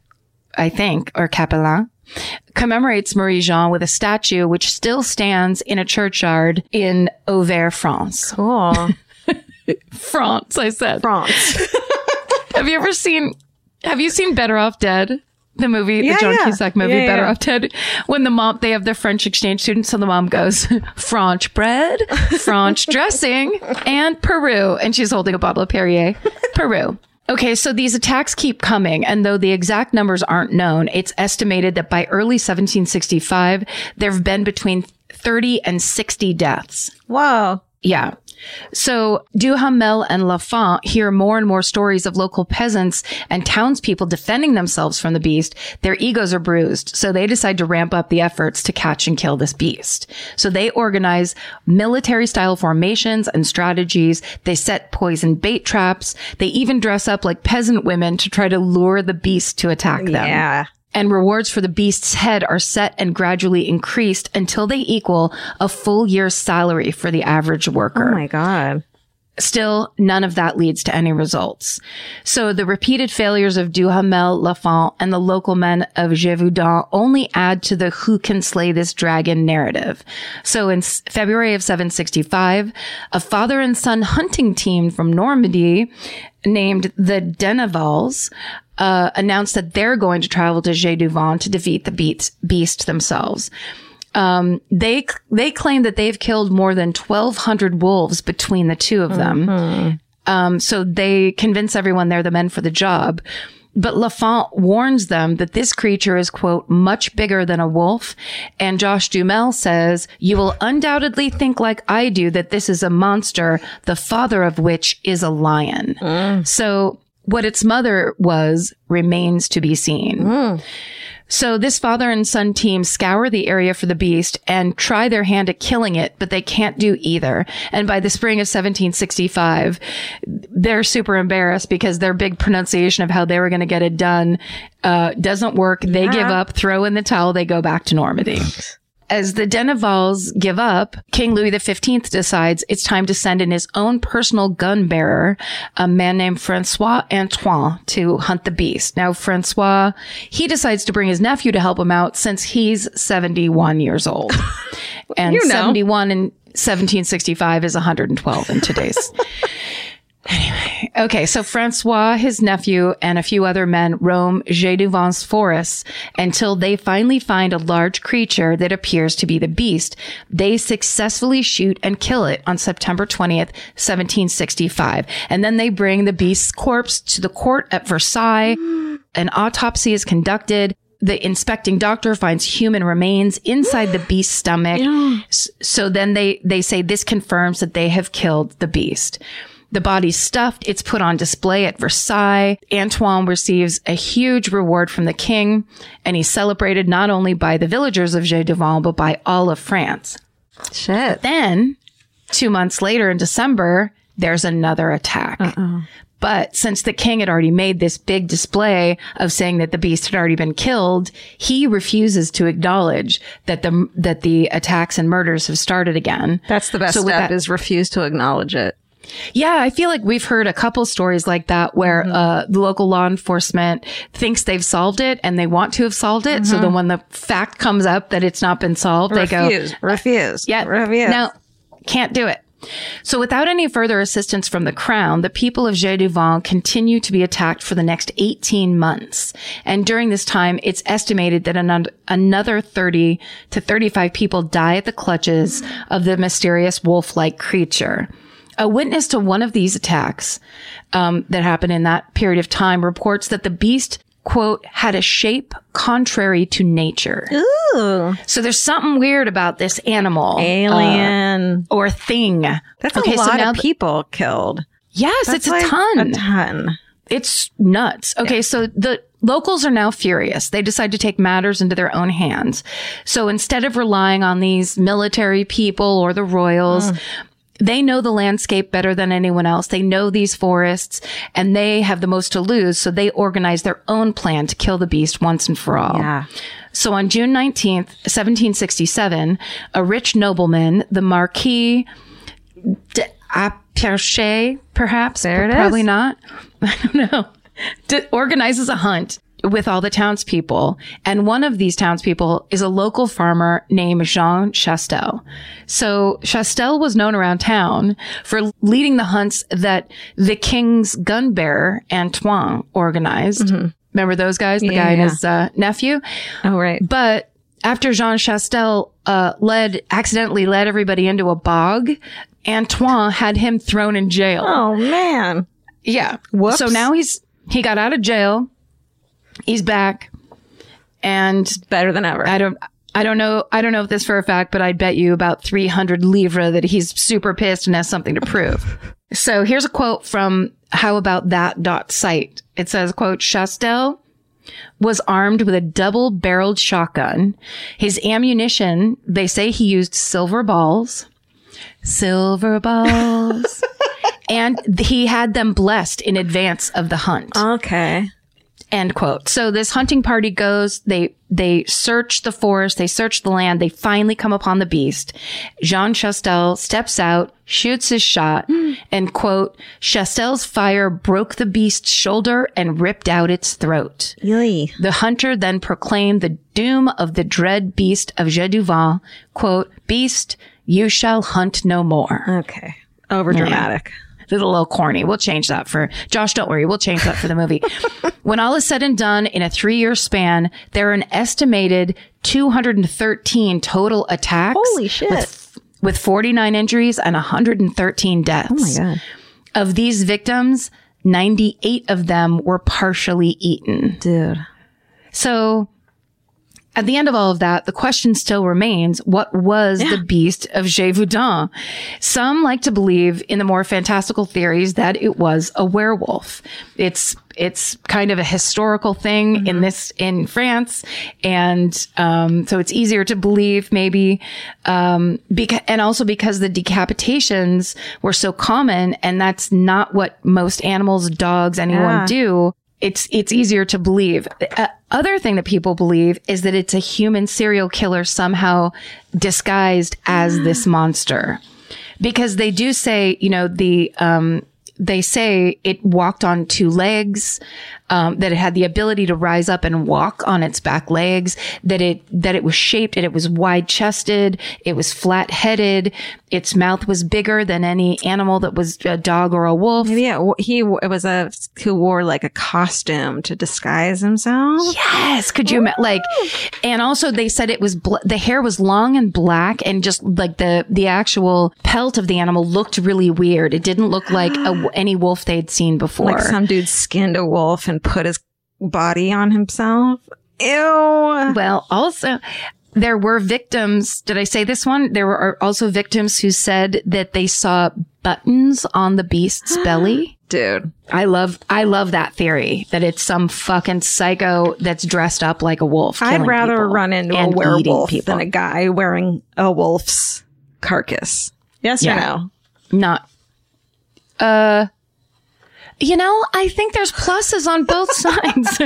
I think, or Capelin, commemorates Marie-Jean with a statue which still stands in a churchyard in Auvers, France. Cool. France, I said. France. Have you ever seen... Have you seen Better Off Dead? The movie, Yeah, the John yeah. Cusack movie, Yeah, Better yeah. Off Dead. When the mom, they have the French exchange students, so the mom goes, French bread, French dressing, and Peru. And she's holding a bottle of Perrier. Peru. Okay, so these attacks keep coming, and though the exact numbers aren't known, it's estimated that by early seventeen sixty-five, there have been between thirty and sixty deaths. Whoa. Yeah. So Duhamel and Lafont hear more and more stories of local peasants and townspeople defending themselves from the beast. Their egos are bruised, so they decide to ramp up the efforts to catch and kill this beast. So they organize military-style formations and strategies. They set poison bait traps. They even dress up like peasant women to try to lure the beast to attack them. Yeah. And rewards for the beast's head are set and gradually increased until they equal a full year's salary for the average worker. Oh my God. Still, none of that leads to any results. So the repeated failures of Duhamel, Lafont, and the local men of Gévaudan only add to the who can slay this dragon narrative. So in s- February of seven sixty-five, a father and son hunting team from Normandy named the Denevals uh, announced that they're going to travel to Jeu du Vent to defeat the beast, beast themselves. Um, they, they claim that they've killed more than twelve hundred wolves between the two of them. Mm-hmm. Um, so they convince everyone they're the men for the job. But Lafont warns them that this creature is, quote, much bigger than a wolf. And Josh Duhamel says, you will undoubtedly think like I do that this is a monster, the father of which is a lion. Mm. So what its mother was remains to be seen. Mm. So this father and son team scour the area for the beast and try their hand at killing it, but they can't do either. And by the spring of seventeen sixty-five, they're super embarrassed because their big pronunciation of how they were going to get it done uh, doesn't work. They Yeah. give up, throw in the towel, they go back to Normandy. As the Denevals give up, King Louis the fifteenth decides it's time to send in his own personal gun bearer, a man named Francois Antoine, to hunt the beast. Now, Francois, he decides to bring his nephew to help him out since he's seventy-one years old. And You know. seventy-one in seventeen sixty-five is one hundred twelve in today's. Anyway, okay, so Francois, his nephew, and a few other men roam Jeu du Vent's forests until they finally find a large creature that appears to be the beast. They successfully shoot and kill it on September twentieth, seventeen sixty-five. And then they bring the beast's corpse to the court at Versailles. An autopsy is conducted. The inspecting doctor finds human remains inside the beast's stomach. S- So then they, they say this confirms that they have killed the beast. The body's stuffed. It's put on display at Versailles. Antoine receives a huge reward from the king, and he's celebrated not only by the villagers of Jeu du Vent, but by all of France. Shit. Then, two months later in December, there's another attack. Uh-oh. But since the king had already made this big display of saying that the beast had already been killed, he refuses to acknowledge that the that the attacks and murders have started again. That's the best So with step, that- is refuse to acknowledge it. Yeah, I feel like we've heard a couple stories like that where Mm-hmm. uh, the local law enforcement thinks they've solved it and they want to have solved it. Mm-hmm. So then when the fact comes up that it's not been solved, they go, Refuse. Refuse. yeah, Refuse. no, can't do it. So without any further assistance from the crown, the people of Jeu du Vent continue to be attacked for the next eighteen months. And during this time, it's estimated that an- another thirty to thirty-five people die at the clutches of the mysterious wolf-like creature. A witness to one of these attacks um, that happened in that period of time reports that the beast quote, had a shape contrary to nature. Ooh. So there's something weird about this animal. Alien. Uh, or thing. That's okay, a lot so now of people killed. Yes, That's it's a like ton. A ton. It's nuts. Okay, yeah. So the locals are now furious. They decide to take matters into their own hands. So instead of relying on these military people or the royals, mm. they know the landscape better than anyone else. They know these forests and they have the most to lose. So they organize their own plan to kill the beast once and for all. Yeah. So on June nineteenth, seventeen sixty-seven, a rich nobleman, the Marquis d'Aperche, perhaps, there it is. Probably not. I don't know. D- organizes a hunt with all the townspeople. And one of these townspeople is a local farmer named Jean Chastel. So Chastel was known around town for leading the hunts that the king's gun bearer, Antoine, organized. Mm-hmm. Remember those guys? The yeah, guy and yeah. his uh, nephew? Oh, right. But after Jean Chastel uh, led, accidentally led everybody into a bog, Antoine had him thrown in jail. Oh, man. Yeah. Whoops. So now he's, he got out of jail. He's back. And better than ever. I don't, I don't know. I don't know if this for a fact, but I'd bet you about three hundred livres that he's super pissed and has something to prove. So here's a quote from how about that dot site. It says, quote, Chastel was armed with a double-barreled shotgun. His ammunition, they say he used silver balls. Silver balls. And he had them blessed in advance of the hunt. Okay. End quote. So this hunting party goes, they, they search the forest, they search the land, they finally come upon the beast. Jean Chastel steps out, shoots his shot, mm. and quote, Chastel's fire broke the beast's shoulder and ripped out its throat. Yay. The hunter then proclaimed the doom of the dread beast of Jedouvan, quote, beast, you shall hunt no more. Okay. Over dramatic. Yeah. It's a little corny. We'll change that for Josh. Don't worry. We'll change that for the movie. When all is said and done, in a three year span, there are an estimated two hundred thirteen total attacks. Holy shit. With, with forty-nine injuries and one hundred thirteen deaths. Oh my God. Of these victims, ninety-eight of them were partially eaten. Dude. So at the end of all of that, the question still remains, what was yeah. the beast of Gévaudan? Some like to believe in the more fantastical theories that it was a werewolf. It's it's kind of a historical thing mm-hmm. in this in France, and um, so it's easier to believe maybe, um, beca- and also because the decapitations were so common, and that's not what most animals, dogs, anyone yeah. do. It's it's easier to believe. Uh, other thing that people believe is that it's a human serial killer somehow disguised as this monster, because they do say, you know, the um, they say it walked on two legs, um, that it had the ability to rise up and walk on its back legs, that it that it was shaped and it was wide chested, it was flat headed, its mouth was bigger than any animal that was a dog or a wolf. Yeah, he it was a who wore like a costume to disguise himself. Yes, could you imagine? Like, and also they said it was bl- the hair was long and black, and just like the the actual pelt of the animal looked really weird. It didn't look like a, any wolf they'd seen before. Like some dude skinned a wolf and put his body on himself. Ew. Well, also, there were victims. Did I say this one? There were also victims who said that they saw buttons on the beast's belly. Dude. I love, I love that theory that it's some fucking psycho that's dressed up like a wolf. I'd rather run into a werewolf than a guy wearing a wolf's carcass. Yes yeah. or no? Not. Uh, you know, I think there's pluses on both sides.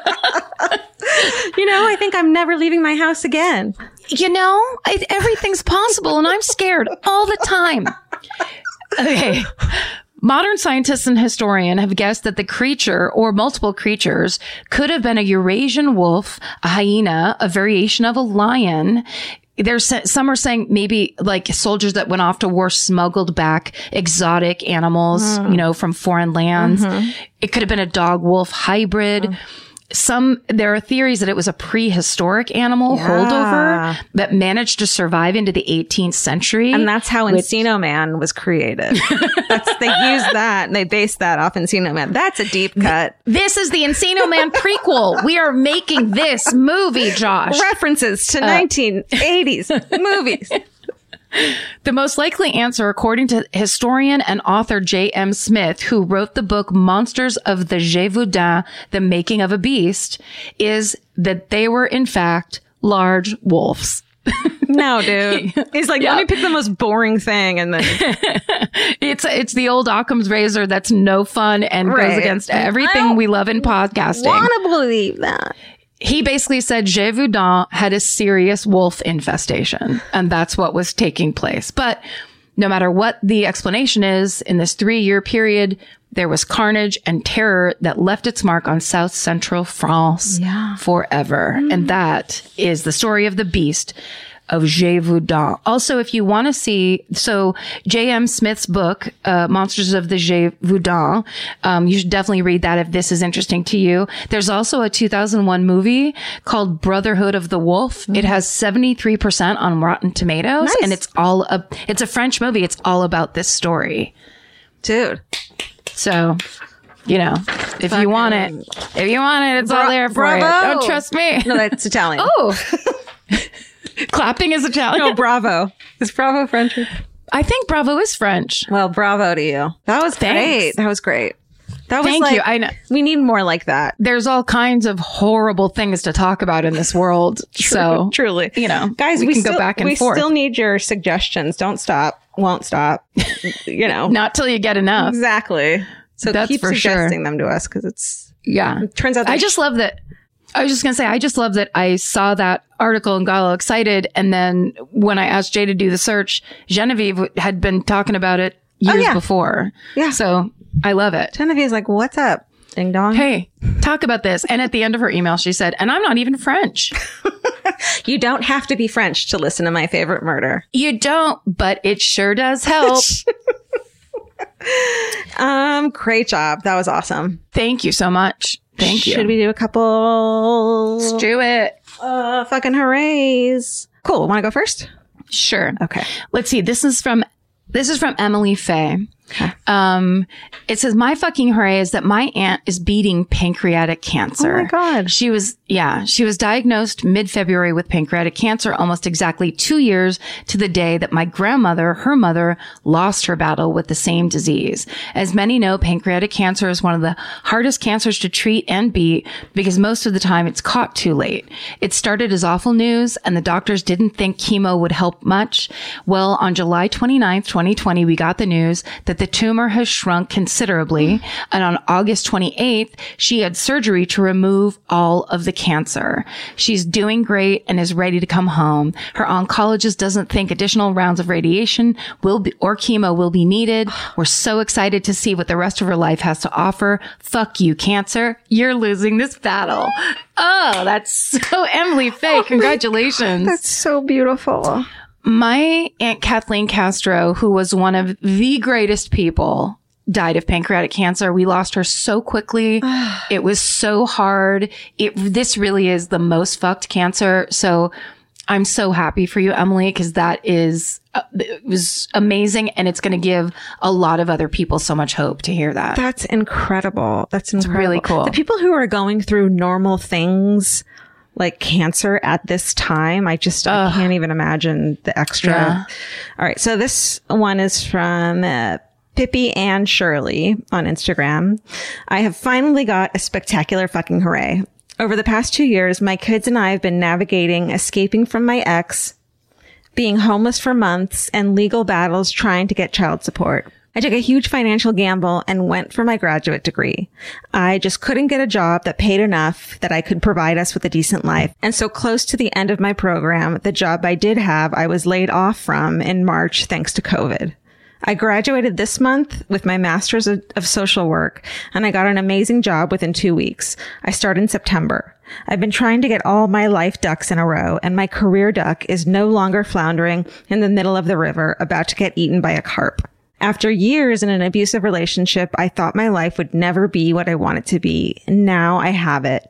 You know, I think I'm never leaving my house again. You know, I, everything's possible, and I'm scared all the time. Okay. Modern scientists and historians have guessed that the creature, or multiple creatures, could have been a Eurasian wolf, a hyena, a variation of a lion. There's some are saying maybe like soldiers that went off to war smuggled back exotic animals, mm. you know, from foreign lands. Mm-hmm. It could have been a dog wolf hybrid. Mm. some, there are theories that it was a prehistoric animal Yeah. holdover that managed to survive into the eighteenth century. And that's how Encino Man was created. That's, they used that and they based that off Encino Man. That's a deep cut. This is the Encino Man prequel. We are making this movie, Josh. References to nineteen eighties movies. The most likely answer, according to historian and author J M Smith, who wrote the book Monsters of the Gévaudan, The Making of a Beast, is that they were, in fact, large wolves. No, dude. He's like, Yeah. let me pick the most boring thing. And then It's it's the old Occam's razor that's no fun and Right. goes against I everything don't we love in podcasting. want to believe that. He basically said Gévaudan had a serious wolf infestation, and that's what was taking place. But no matter what the explanation is, in this three-year period, there was carnage and terror that left its mark on South Central France forever. And that is the story of the beast of Gévaudan. Also, if you want to see, so J M Smith's book, uh, Monsters of the Gévaudan, um, you should definitely read that if this is interesting to you. There's also a two thousand one movie called Brotherhood of the Wolf. It has seventy-three percent on Rotten Tomatoes, Nice. and it's all, a, it's a French movie. It's all about this story. Dude. So, you know, if you want it, if you want it, it's all Bra- there for bravo. you. Don't trust me. No, that's Italian. Oh, clapping is Italian. No, bravo. Is bravo French? I think Bravo is French. Well, bravo to you. That was Thanks. great. That was great. That was Thank like, you. I know. we need more like that. There's all kinds of horrible things to talk about in this world. So, Truly. you know, Guys, we, we, can still, go back and we forth. still need your suggestions. Don't stop. Won't stop. You know. Not till you get enough. Exactly. So That's keep for sure. suggesting them to us because it's Yeah. it turns out that I just love that. I was just going to say, I just love that I saw that article and got all excited. And then when I asked Jay to do the search, Genevieve had been talking about it years Oh, yeah. before. Yeah. So I love it. Genevieve's like, what's up? Ding dong. Hey, talk about this. And at the end of her email, she said, and I'm not even French. You don't have to be French to listen to My Favorite Murder. You don't, but it sure does help. Um, great job. That was awesome. Thank you so much. Thank you. Should we do a couple Let's do it? uh fucking hoorays? Cool. Want to go first? Sure. Okay. Let's see. This is from this is from Emily Faye. Um, it says, my fucking hooray is that my aunt is beating pancreatic cancer. Oh my God. She was, yeah, she was diagnosed mid-February with pancreatic cancer, almost exactly two years to the day that my grandmother, her mother, lost her battle with the same disease. As many know, pancreatic cancer is one of the hardest cancers to treat and beat because most of the time it's caught too late. It started as awful news and the doctors didn't think chemo would help much. Well, on July twenty-ninth, twenty twenty, we got the news that the tumor has shrunk considerably. And on August twenty-eighth, she had surgery to remove all of the cancer. She's doing great and is ready to come home. Her oncologist doesn't think additional rounds of radiation will be, or chemo will be needed. We're so excited to see what the rest of her life has to offer. Fuck you, cancer. You're losing this battle. Oh, that's so Emily Faye. Congratulations. That's so beautiful. My Aunt Kathleen Castro, who was one of the greatest people, died of pancreatic cancer. We lost her so quickly. It was so hard. It, this really is the most fucked cancer. So I'm so happy for you, Emily, because that is, uh, it was amazing. And it's going to give a lot of other people so much hope to hear that. That's incredible. That's incredible. really cool. The people who are going through normal things like cancer at this time, I just I can't even imagine the extra. Yeah. All right. So this one is from uh, Pippi and Shirley on Instagram. I have finally got a spectacular fucking hooray. Over the past two years, my kids and I have been navigating escaping from my ex, being homeless for months, and legal battles trying to get child support. I took a huge financial gamble and went for my graduate degree. I just couldn't get a job that paid enough that I could provide us with a decent life. And so close to the end of my program, the job I did have, I was laid off from in March thanks to COVID. I graduated this month with my master's of, of social work, and I got an amazing job within two weeks. I start in September. I've been trying to get all my life ducks in a row, and my career duck is no longer floundering in the middle of the river, about to get eaten by a carp. After years in an abusive relationship, I thought my life would never be what I want it to be. Now I have it.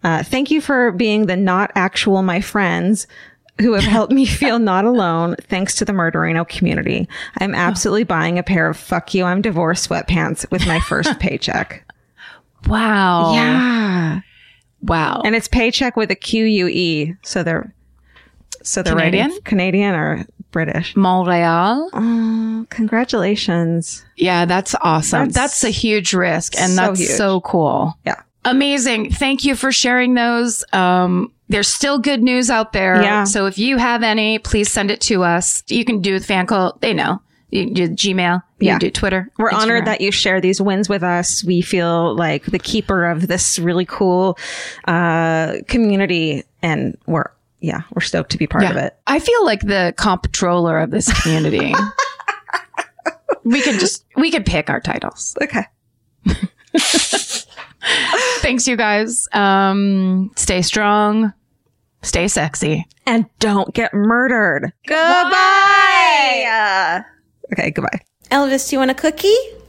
Uh, thank you for being the not actual my friends who have helped me feel not alone thanks to the Murderino community. I'm absolutely buying a pair of fuck you, I'm divorced sweatpants with my first paycheck. Wow. Yeah. Wow. And it's paycheck with a Q U E. So they're, so they're Canadian? writing Canadian or British. Montreal. Oh, congratulations. Yeah, that's awesome. That's That's, a huge risk. And so that's huge. so cool. Yeah. Amazing. Thank you for sharing those. Um, there's still good news out there. Yeah. So if you have any, please send it to us. You can do the fan call. They know. You can do Gmail. You Yeah. can do Twitter. We're Instagram. honored that you share these wins with us. We feel like the keeper of this really cool uh, community. And we're, yeah, we're stoked to be part Yeah. of it. I feel like the comptroller of this community. we could just, we could pick our titles. Okay. Thanks, you guys. Um, stay strong. Stay sexy. And don't get murdered. Goodbye. Uh, okay, goodbye. Elvis, do you want a cookie?